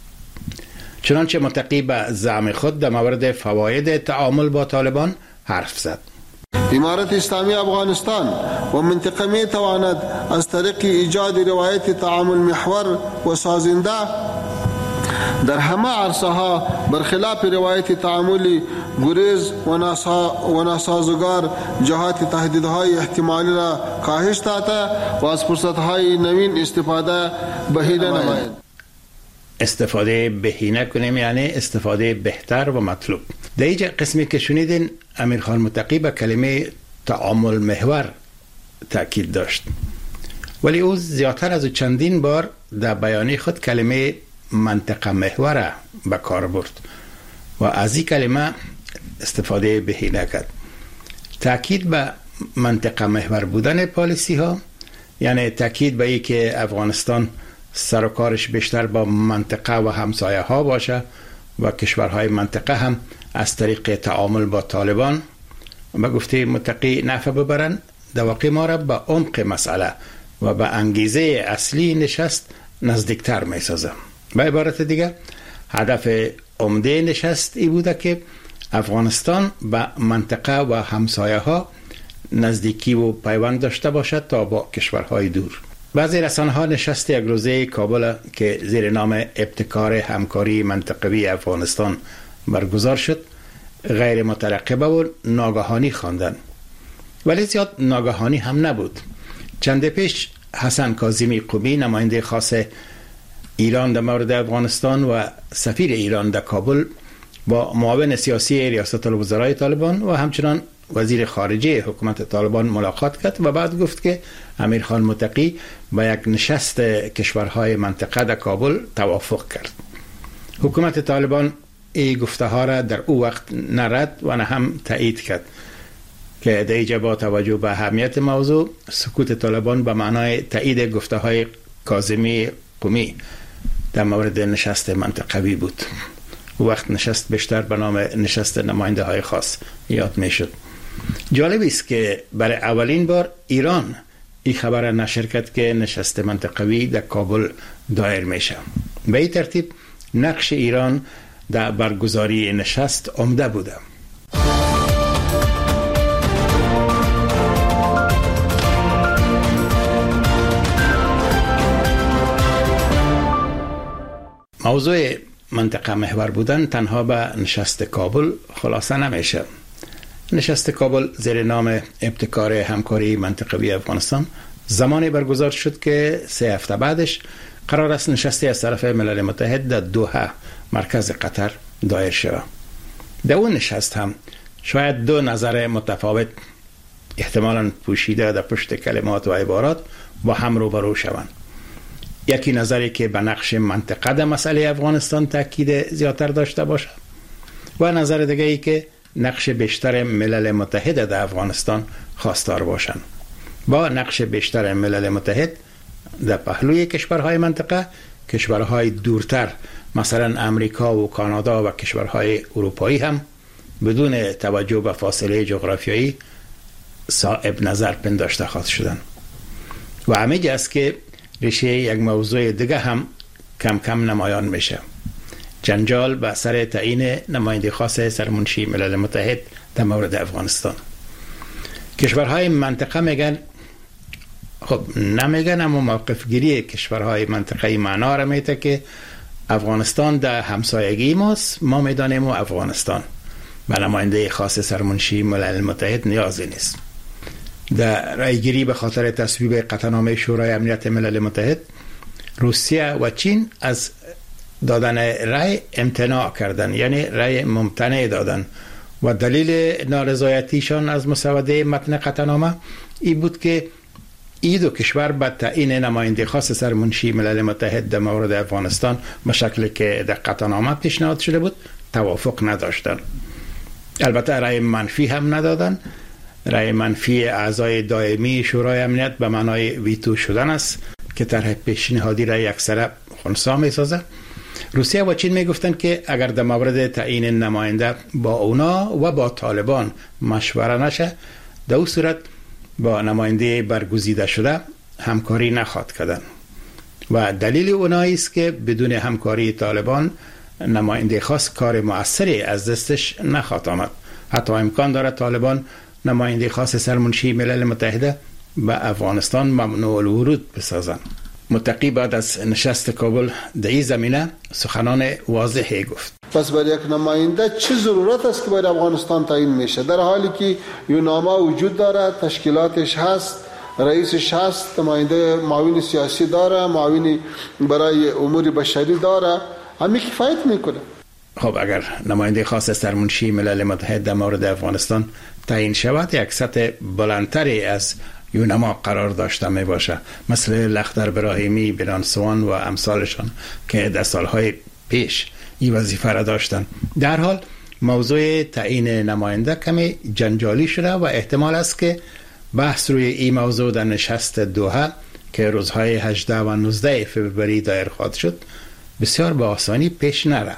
چنانچه متقی به زعم خود در مورد فواید تعامل با طالبان حرف زد. امارت اسلامی افغانستان و منطقه می تواند از طریق ایجاد روایت تعامل محور و سازنده در همه عرصه ها برخلاف روایت تعاملی گریز و ناسازگار جهات تهدیدهای احتمالی را کاهش داده و از فرصتهای نوین استفاده بهینه نماید. استفاده بهینه کنیم یعنی استفاده بهتر و مطلوب. در اینجا قسمی که شنیدین امیرخان متقی به کلمه تعامل محور تأکید داشت، ولی او زیادتر از چندین بار در بیانیه خود کلمه منطقه محور به کار برد و از این کلمه استفاده بهینه کرد. تأکید به منطقه محور بودن پالیسی ها یعنی تأکید به این که افغانستان سر و کارش بیشتر با منطقه و همسایه ها باشه و کشورهای منطقه هم از طریق تعامل با طالبان به گفته متقی نفع ببرن، در واقع ما را به عمق مسئله و به انگیزه اصلی نشست نزدیکتر می سازه. به عبارت دیگه هدف عمده نشست ای بوده که افغانستان به منطقه و همسایه ها نزدیکی و پیوند داشته باشد تا با کشورهای دور. بعضی رسانه ها نشست یک روزه کابل که زیر نام ابتکار همکاری منطقوی افغانستان برگزار شد غیر مترقبه و ناگهانی خواندن، ولی زیاد ناگهانی هم نبود. چند پیش حسن کاظمی قمی نماینده خاص ایران در مورد افغانستان و سفیر ایران در کابل با معاون سیاسی ریاست الوزرای طالبان و همچنان وزیر خارجه حکومت طالبان ملاقات کرد و بعد گفت که امیرخان متقی با یک نشست کشورهای منطقه در کابل توافق کرد. حکومت طالبان این گفته ها را در او وقت نرد و نه هم تایید کرد که در اینجا با توجه به اهمیت موضوع سکوت طالبان به معنای تایید گفته های کاظمی قمی در مورد نشست منطقوی بود. وقت نشست بیشتر به نام نشست نماینده های خاص یاد می شد. جالب است که برای اولین بار ایران این خبر نشر کرد که نشست منطقوی در کابل دایر میشه. به این ترتیب نقش ایران در برگزاری نشست عمده بوده. موضوع منطقه محور بودن تنها به نشست کابل خلاصه نمیشه. نشست کابل زیر نام ابتکار همکاری منطقوی افغانستان زمانی برگزار شد که سه هفته بعدش قرار است نشستی از طرف ملل متحد در دوحه مرکز قطر دایر شود. در اون نشست هم شاید دو نظر متفاوت احتمالاً پوشیده در پشت کلمات و عبارات با هم روبرو شوند. یکی نظری که به نقش منطقه در مسئله افغانستان تاکید زیادتر داشته باشد و نظر دیگه ای که نقش بیشتر ملل متحد در افغانستان خواستار باشند. با نقش بیشتر ملل متحد در پهلوی کشورهای منطقه، کشورهای دورتر مثلا امریکا و کانادا و کشورهای اروپایی هم بدون توجه به فاصله جغرافیایی صاحب نظر پنداشته خواهد شدند. و همه است که ریشه یک موضوع دیگه هم کم کم نمایان میشه. جنجال به سر تعیین نماینده خاص سرمنشی ملل متحد در مورد افغانستان. کشورهای منطقه میگن، خب نمیگن، اما موقف گیری کشورهای منطقه معنا را میده که افغانستان در همسایگی ماست، ما میدانیم و افغانستان و نماینده خاص سرمنشی ملل متحد نیازی نیست. در رای گیری به خاطر تصویب قطعنامه شورای امنیت ملل متحد، روسیه و چین از دادن رای امتناع کردن، یعنی رای ممتنع دادن و دلیل نارضایتیشان از مسوده متن قطعنامه این بود که این دو کشور به تعیین نماینده خاص سرمنشی ملل متحد در مورد افغانستان به شکلی که در قطعنامه پیشنهاد شده بود توافق نداشتند. البته رای منفی هم ندادن. رای منفی اعضای دائمی شورای امنیت به معنای ویتو شدن است که طرح پیشنهادی را یکسره خنثی می‌سازد. روسیه و چین میگفتند که اگر در مورد تعیین نماینده با اونا و با طالبان مشوره نشه، در اون صورت با نماینده برگزیده شده همکاری نخواهد کردن و دلیل اونایی است که بدون همکاری طالبان نماینده خاص کار مؤثری از دستش نخواهد آمد. حتی امکان دارد طالبان نماینده خاص سرمنشی ملل متحد به افغانستان ممنوع الورود بسازند. متقی بعد از نشست کابل در این زمینه سخنان واضحی گفت. پس برای یک نماینده چه ضرورت است که برای افغانستان تعیین میشه؟ در حالی که یه نامه وجود داره، تشکیلاتش هست، رئیسش هست، نماینده معاون سیاسی داره، معاون برای امور بشری داره، همین کفایت میکنه. خب اگر نماینده خاص سرمنشی ملل متحد در مورد افغانستان تعیین شود، یک سطح بلندتری از یونما قرار داشته می باشه، مثل لخدر براهیمی، برانسوان و امثالشان که در سالهای پیش این وظیفه را داشتن. در حال موضوع تعیین نماینده کمی جنجالی شده و احتمال است که بحث روی این موضوع در نشست دوحه که روزهای هجده و نوزده فوریه دایر خواهد شد بسیار به آسانی پیش نره.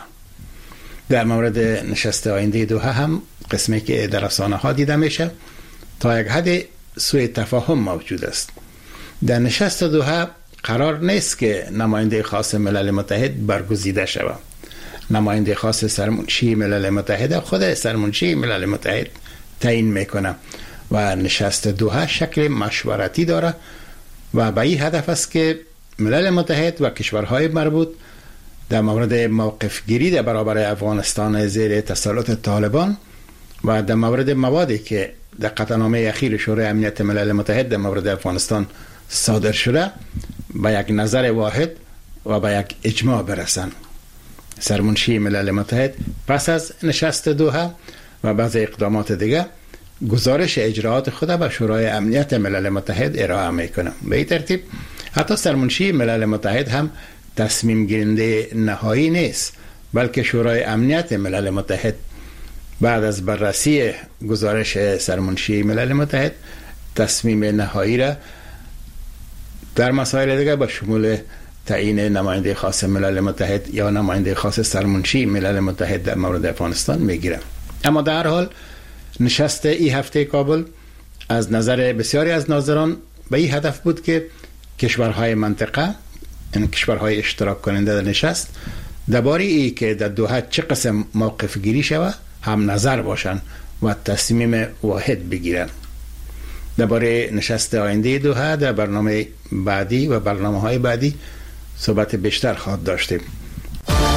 در مورد نشست آینده دوحه هم قسمی که در رسانه ها دیده میشه تا یک حد سوء تفاهم موجود است. در نشست دوحه قرار نیست که نماینده خاص ملل متحد برگزیده شود. نماینده خاص سرمنشی ملل متحد خود سرمنشی ملل متحد تعیین میکنه و نشست دوحه شکل مشورتی داره و به این هدف است که ملل متحد و کشورهای مربوط در مورد موقف گیری در برابر افغانستان زیر تسلط طالبان و در مورد موادی که در قطعنامه اخیر شورای امنیت ملل متحد در مورد افغانستان صادر شده به یک نظر واحد و به یک اجماع برسند. سرمنشی ملل متحد پس از نشست دوحه و بعض اقدامات دیگه گزارش اجراعات خود به شورای امنیت ملل متحد ارائه میکنه. به این ترتیب حتی سرمنشی ملل متحد هم تصمیم گیرنده نهایی نیست، بلکه شورای امنیت ملل متحد بعد از بررسی گزارش سرمنشی ملل متحد تصمیم نهایی را در مسائل دیگر با شمول تعیین نماینده خاص ملل متحد یا نماینده خاص سرمنشی ملل متحد در مورد افغانستان میگیره. اما در حال نشست این هفته کابل از نظر بسیاری از ناظران به این هدف بود که کشورهای منطقه، این کشورهای اشتراک کننده در نشست، درباره ای که در دوحه چه قسم موقف گیری شود هم نظر باشن و تصمیم واحد بگیرن. درباره نشست آینده دوحه در برنامه بعدی و برنامه های بعدی صحبت بیشتر خواهد داشتیم.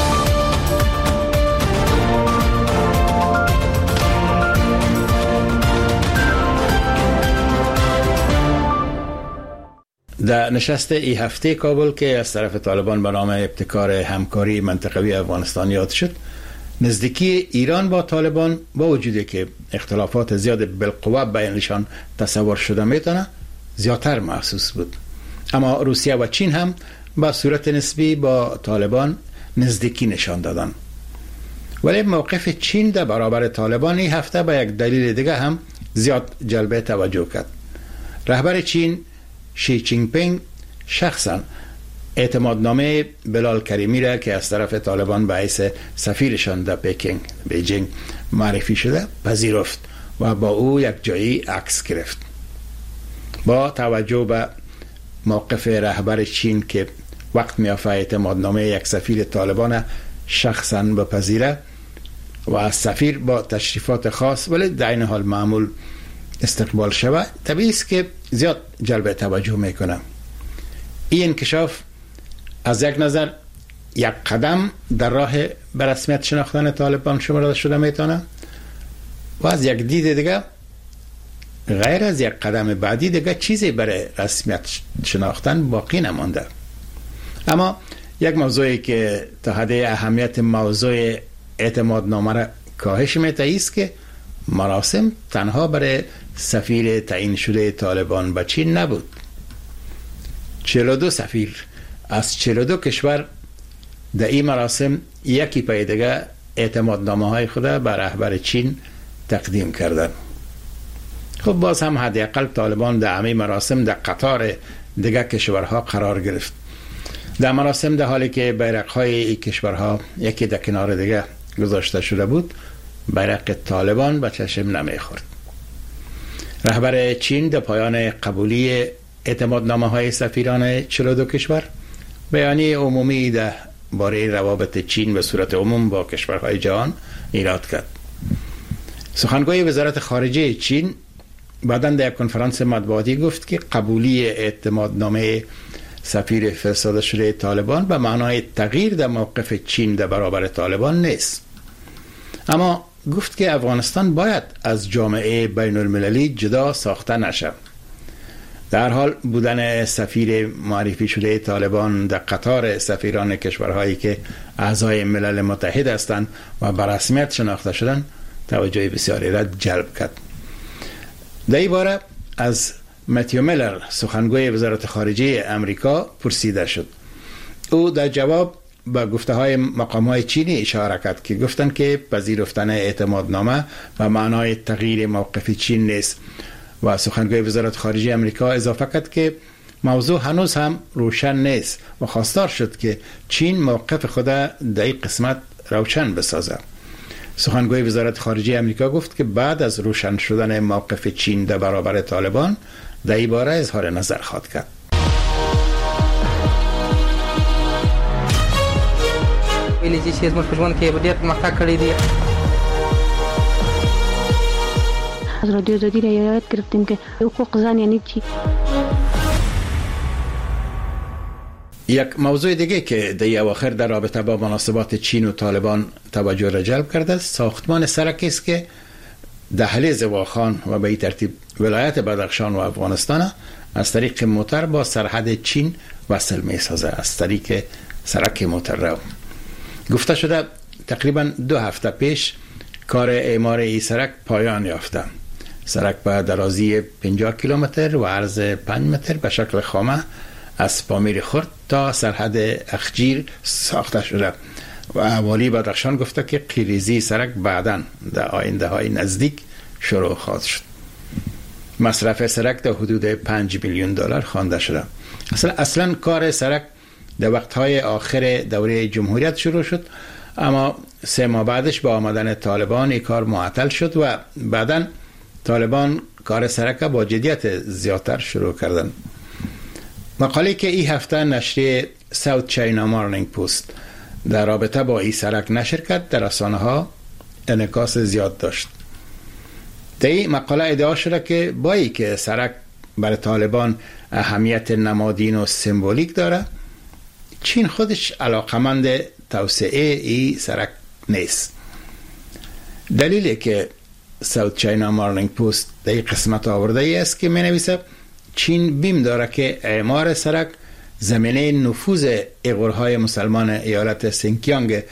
در نشست ای هفته کابل که از طرف طالبان به نام ابتکار همکاری منطقوی افغانستان یاد شد، نزدیکی ایران با طالبان با وجودی که اختلافات زیاد بالقوه بینشان تصور شده میتونه زیادتر محسوس بود، اما روسیه و چین هم با صورت نسبی با طالبان نزدیکی نشان دادن. ولی موقف چین در برابر طالبان این هفته به یک دلیل دیگه هم زیاد جلب توجه کرد. رهبر چین شی جین پینگ شخصا اعتمادنامه بلال کریمی را که از طرف طالبان به حیث سفیرشان در پکینگ بیجینگ معرفی شده پذیرفت و با او یک جایی عکس گرفت. با توجه به موقف رهبر چین که وقت میافته اعتمادنامه یک سفیر طالبان شخصا بپذیره و از سفیر با تشریفات خاص ولی در این حال معمول استقبال شود، طبیعی است که زیاد جلب توجه میکنه. این انکشاف از یک نظر یک قدم در راه به رسمیت شناختن طالبان شمرده شده میتونه و از یک دید دیگه غیر از یک قدم بعدی دیگه چیزی برای رسمیت شناختن باقی نمانده. اما یک موضوعی که تا حد اهمیت موضوع اعتمادنامه را کاهش میده است که مراسم تنها برای سفیر تعیین شده طالبان به چین نبود. چهل و دو سفیر از چهل و دو کشور در این مراسم یکی پای دیگه اعتمادنامه های خود به رهبر چین تقدیم کردند. خب باز هم حداقل طالبان در همه مراسم در قطار دیگه کشورها قرار گرفت. در مراسم در حالی که بیرق های این کشورها یکی در کنار دیگه گذاشته شده بود، بیرق طالبان به چشم نمیخورد. رهبر چین در پایان قبولی اعتمادنامه های سفیران چهل و دو کشور بیانیه عمومی در باره روابط چین به صورت عموم با کشورهای جهان ایراد کرد. سخنگوی وزارت خارجه چین بعداً در یک کنفرانس مطبوعاتی گفت که قبولی اعتمادنامه سفیر فرستاده شده طالبان به معنای تغییر در موقف چین در برابر طالبان نیست، اما گفت که افغانستان باید از جامعه بین المللی جدا ساخته نشود. در حال بودن سفیر معرفی شده طالبان در قطار سفیران کشورهایی که اعضای ملل متحد هستند و به رسمیت شناخته شدند توجه بسیاری را جلب کرد. در این باره از متیو میلر سخنگوی وزارت خارجه امریکا پرسیده شد. او در جواب به گفته های مقام های چینی اشاره کرد که گفتند که پذیرفتن اعتمادنامه و معنای تغییر موقف چین نیست و سخنگوی وزارت خارجه امریکا اضافه کرد که موضوع هنوز هم روشن نیست و خواستار شد که چین موقف خود در این قسمت روشن بسازه. سخنگوی وزارت خارجه امریکا گفت که بعد از روشن شدن موقف چین در برابر طالبان در این باره اظهار نظر خواهد کرد. از رادیو آزادی را یاد گرفتیم که حقوق زن یعنی چی. یک موضوع دیگه که در اواخر در رابطه با مناسبات چین و طالبان توجه را جلب کرده است ساختمان سرکی است که دهلیز واخان و به این ترتیب ولایت بدخشان و افغانستان از طریق موتر با سرحد چین وصل می سازه. از طریق سرک موتر رو گفته شده تقریبا دو هفته پیش کار اعمار این سرک پایان یافته. سرک به درازی پنجاه کیلومتر و عرض پنج متر به شکل خامه از پامیر خرد تا سرحد اخجیر ساخته شده و اهالی بدخشان گفته که قیریزی سرک بعداً در آینده های نزدیک شروع خواهد شد. مصرف سرک در حدود پنج میلیون دلار خوانده شده. اصلا اصلا کار سرک در وقتهای آخر دوره جمهوریت شروع شد، اما سه ماه بعدش با آمدن طالبان این کار معطل شد و بعداً طالبان کار سرک با جدیت زیادتر شروع کردن. مقاله که این هفته نشریه ساوت چاینا مارنینگ پوست در رابطه با این سرک نشر کرد در رسانه ها انعکاس زیاد داشت. در این مقاله ادعا شده که با ای که سرک برای طالبان اهمیت نمادین و سمبولیک داره، چین خودش علاقمند توسعه این سرک نیست. دلیلی که ساوت چاینا مارنینگ پوست در این قسمت آورده ای است که می نویسه چین بیم داره که اعمار سرک زمینه نفوذ ایغورهای مسلمان ایالت سینکیانگ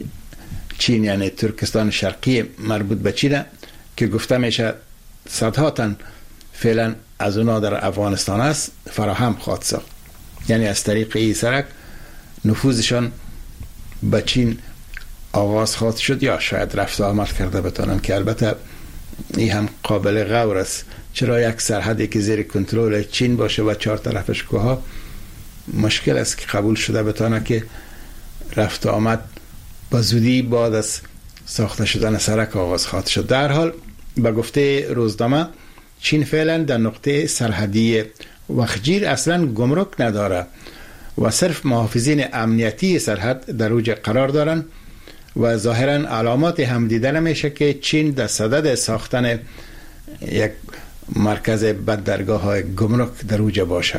چین، یعنی ترکستان شرقی مربوط به چین، که گفته میشه صدها تن فعلا از اونا در افغانستان است، فراهم خواهد ساخت. یعنی از طریق این سرک نفوذشان به چین آغاز خواهد شد یا شاید رفت آمد کرده بتانن، که البته این هم قابل غور است. چرا یک سرحدی که زیر کنترل چین باشه و چهار طرفش کوها، مشکل است که قبول شده بتانه که رفت آمد با زودی بعد از ساخته شدن سرک آغاز خواهد شد. در حال به گفته روزنامه چین فعلا در نقطه سرحدی وخجیر اصلا گمرک نداره و صرف محافظین امنیتی سرحد در اوج قرار دارن و ظاهرا علامات هم دیده نمیشه که چین در صدد ساختن یک مرکز بندرگاه های گمرک در اوج باشه.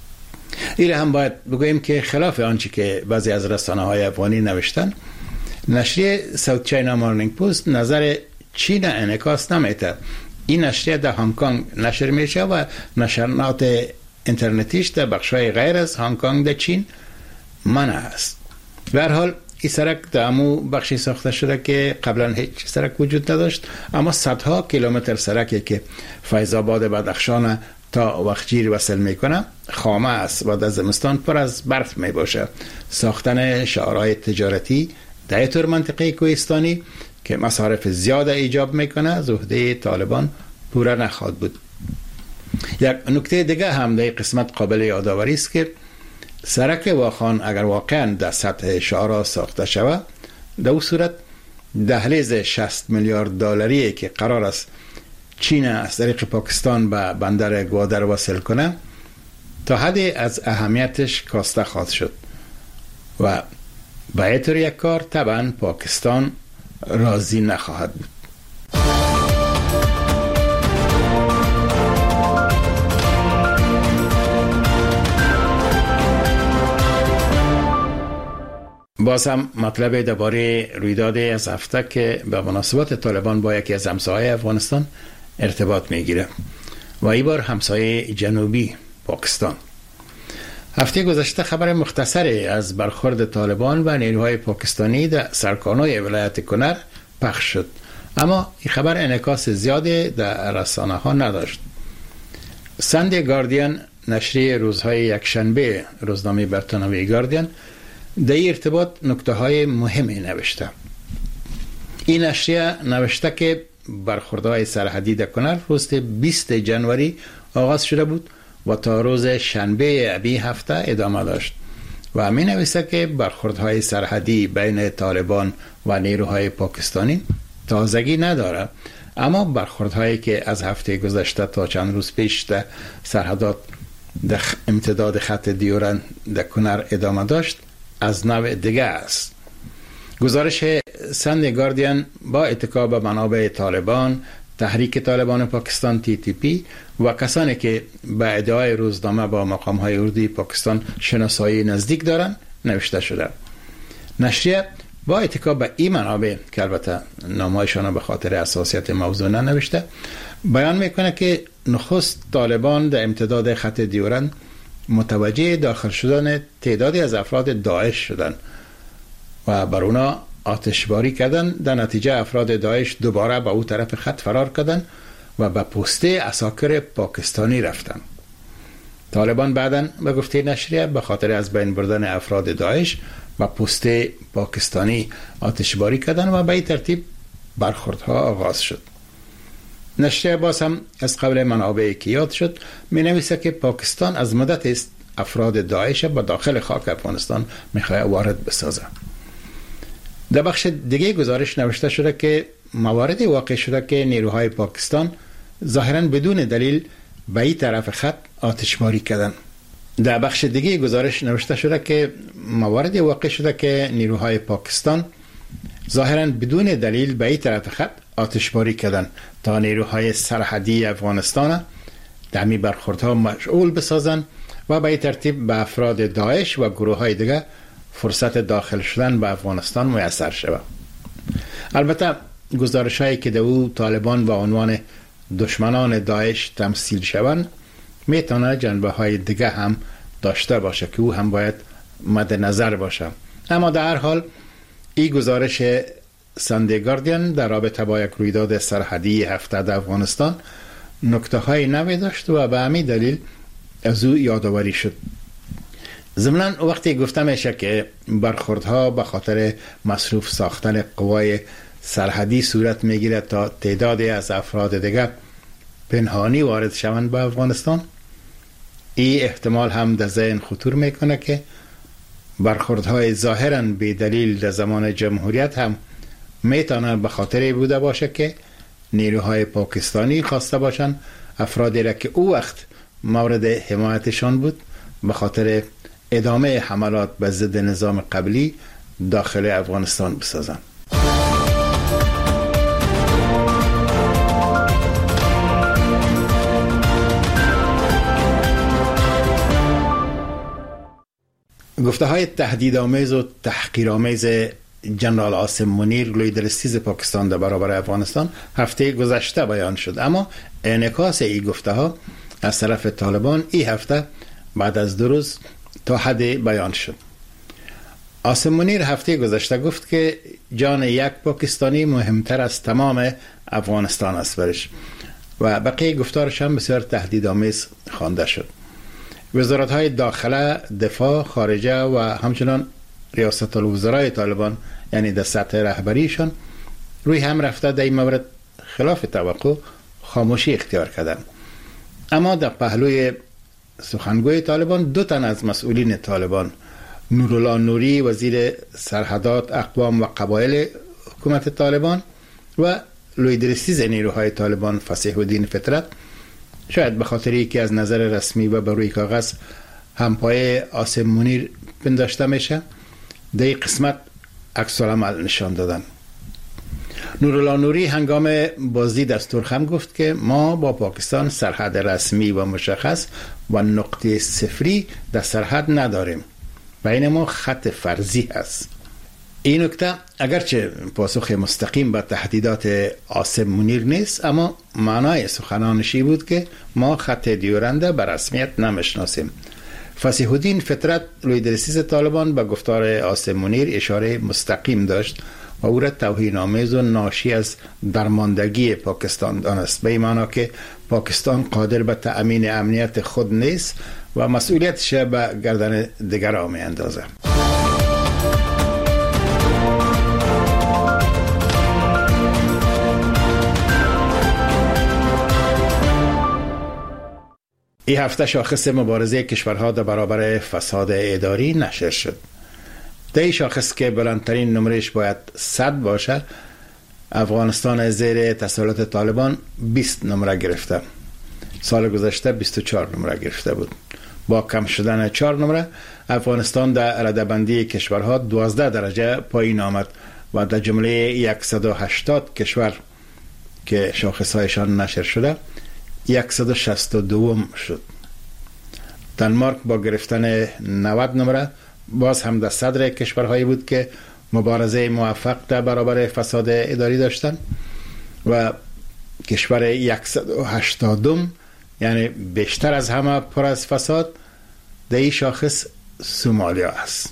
این هم باید بگوییم که خلاف آنچه که بعضی از رسانه های افغانی نوشتن، نشریه ساوت چاینا مورنینگ پوست نظر چین انعکاس نمیده. این نشریه در هنگ کنگ نشر میشه و نشریات اینترنتیش در بخشای غیر از هنگ کنگ در چین منع است. به هر حال این سرک در امو بخشی ساخته شده که قبلا هیچ سرک وجود نداشت، اما صدها کیلومتر سرکی که فیض آباد بدخشان تا وخجیر وصل میکنه خامه است و در زمستان پر از برف می باشه. ساختن شعارهای تجارتی در طور منطقه کوهستانی که مصارف زیاد ایجاب میکنه از عهده طالبان پوره نخواهد بود. یک نکته دیگه هم در قسمت قابل یادآوری است که سرک واخان اگر واقعا در سطح شعارها ساخته شود، در اون صورت دهلیز شصت میلیارد دلاری که قرار است چین از طریق پاکستان به بندر گوادر وصل کنه تا حدی از اهمیتش کاسته خواهد شد و به این یک کار طبعا پاکستان راضی نخواهد بود. باز هم مطلب درباره رویداد از هفته که به مناسبت طالبان با یکی از همسایه افغانستان ارتباط میگیره و این بار همسایه جنوبی پاکستان. هفته گذشته خبر مختصری از برخورد طالبان و نیروهای پاکستانی در سرکانای ولایت کنر پخش شد، اما این خبر انعکاس زیادی در رسانه ها نداشت. ساندی گاردین، نشریه روزهای یکشنبه روزنامه بریتانیایی گاردین، در این ارتباط نکته های مهمی نوشته. این نشریه نوشته که برخوردهای سرحدی در کنر روز بیست جنوری آغاز شده بود و تا روز شنبه ابی هفته ادامه داشت و می نویسه که برخوردهای سرحدی بین طالبان و نیروهای پاکستانی تازگی نداره، اما برخوردهایی که از هفته گذشته تا چند روز پیش در سرحدات در امتداد خط دیورند در کنر ادامه داشت از نوع دیگه است. گزارش سند گاردین با اتکا به منابع طالبان، تحریک طالبان پاکستان تی تی پی و کسانی که به ادعای روزنامه با مقام‌های اردوی پاکستان شناسایی نزدیک دارند نوشته شده. نشریه با اتکا به این منابع که البته نامه‌هایشان به خاطر حساسیت موضوع ننوشته، بیان میکنه که نخست طالبان در امتداد خط دیورند متوجه داخل شدن تعدادی از افراد داعش شدند و بر اونا آتشباری کردن. در نتیجه افراد داعش دوباره به او طرف خط فرار کردن و به پسته عساکر پاکستانی رفتن. طالبان بعداً به گفته نشریه به خاطر از بین بردن افراد داعش و پسته پاکستانی آتشباری کردن و به این ترتیب برخوردها آغاز شد. نشریه باز هم از قبل منابعی که یاد شد می نویسه که پاکستان از مدت است افراد داعش به داخل خاک افغانستان میخواه وارد بسازه. در بخش دیگه گزارش نوشته شده که مواردی واقع شده که نیروهای پاکستان ظاهراً بدون دلیل به این طرف خط آتشباری کردن. در بخش دیگه گزارش نوشته شده که مواردی واقع شده که نیروهای پاکستان ظاهراً بدون دلیل به این طرف خط آتشباری کردن تا نیروهای سرحدی افغانستان در می برخوردها مشغول بسازن و به این ترتیب به افراد داعش و گروه های دیگه فرصت داخل شدن به افغانستان میسر شود. البته گزارش هایی که در او طالبان و عنوان دشمنان داعش تمثیل شوند میتونه جنبه های دیگه هم داشته باشه که او هم باید مد نظر باشه. اما در هر حال این گزارش ساندی گاردین در رابطه با یک رویداد سرحدی هفته در افغانستان نکته های نوی داشت و به همین دلیل از او یادآوری شد. ضمناً وقتی گفته میشه که برخوردها به خاطر مصروف ساختن قوای سرحدی صورت میگیره تا تعدادی از افراد دیگر پنهانی وارد شوند به افغانستان، این احتمال هم در ذهن خطور میکنه که برخوردهای ظاهراً بی دلیل در زمان جمهوریت هم میتونه به خاطر بوده باشه که نیروهای پاکستانی خواسته باشند افرادی را که او وقت مورد حمایتشان بود به خاطر ادامه حملات به ضد نظام قبلی داخل افغانستان بسازند. گفته های تهدیدآمیز و تحقیرآمیز جنرال عاصم منیر لیدر سیز پاکستان در برابر افغانستان هفته گذشته بیان شد، اما انعکاس این گفته ها از طرف طالبان این هفته بعد از دو روز تا حد بیان شد. عاصم منیر هفته گذشته گفت که جان یک پاکستانی مهمتر از تمام افغانستان است برش و بقیه گفتارش هم بسیار تهدیدآمیز خوانده شد. وزارت های داخله، دفاع، خارجه و همچنان ریاست الوزرای طالبان یعنی در سطح رهبریشان روی هم رفته در این مورد خلاف توقع خاموشی اختیار کردند. اما در پهلوی سخنگوی طالبان دو تن از مسئولین طالبان، نورالله نوری وزیر سرحدات، اقوام و قبایل حکومت طالبان و لیدر سیز نیروهای طالبان فصیح الدین فطرت، شاید به خاطر یکی از نظر رسمی و بر روی کاغذ همپای عاصم منیر پنداشته میشه، در این قسمت عکس العمل نشان دادن. نورالله نوری هنگام بازدید از ترخم گفت که ما با پاکستان سرحد رسمی و مشخص و نقطه صفری در سرحد نداریم، بین ما خط فرضی است. این نکته اگرچه پاسخ مستقیم به تهدیدات عاصم منیر نیست، اما معنای سخنانشی بود که ما خط دیورنده به رسمیت نمیشناسیم. فصیح الدین فطرت لیدر سیز طالبان به گفتار عاصم منیر اشاره مستقیم داشت و او را توهین آمیز و ناشی از درماندگی پاکستان دانست، به این معنی که پاکستان قادر به تأمین امنیت خود نیست و مسئولیتش به گردن دیگران می اندازه. این هفته شاخص مبارزه کشورها در برابر فساد اداری نشر شد. در این شاخص که بلندترین نمرش باید صد باشه، افغانستان زیر تسلط طالبان بیست نمره گرفته. سال گذشته بیست و چهار نمره گرفته بود. با کم شدن چهار نمره افغانستان در رده‌بندی کشورها دوازده درجه پایین آمد و در جمله صد و هشتاد کشور که شاخصهایشان نشر شده صد و شصت و دو شد. دانمارک با گرفتن نود نمره باز هم در صدر کشورهایی بود که مبارزه موفق در برابر فساد اداری داشتند و کشور صد و هشتاد یعنی بیشتر از همه پر از فساد در این شاخص سومالیا است.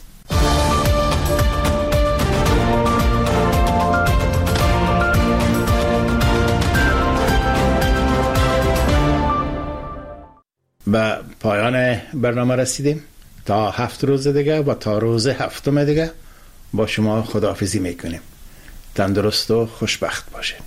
به پایان برنامه رسیدیم. تا هفت روز دیگه و تا روز هفتم دیگه با شما خداحافظی میکنیم. تندرست و خوشبخت باشید.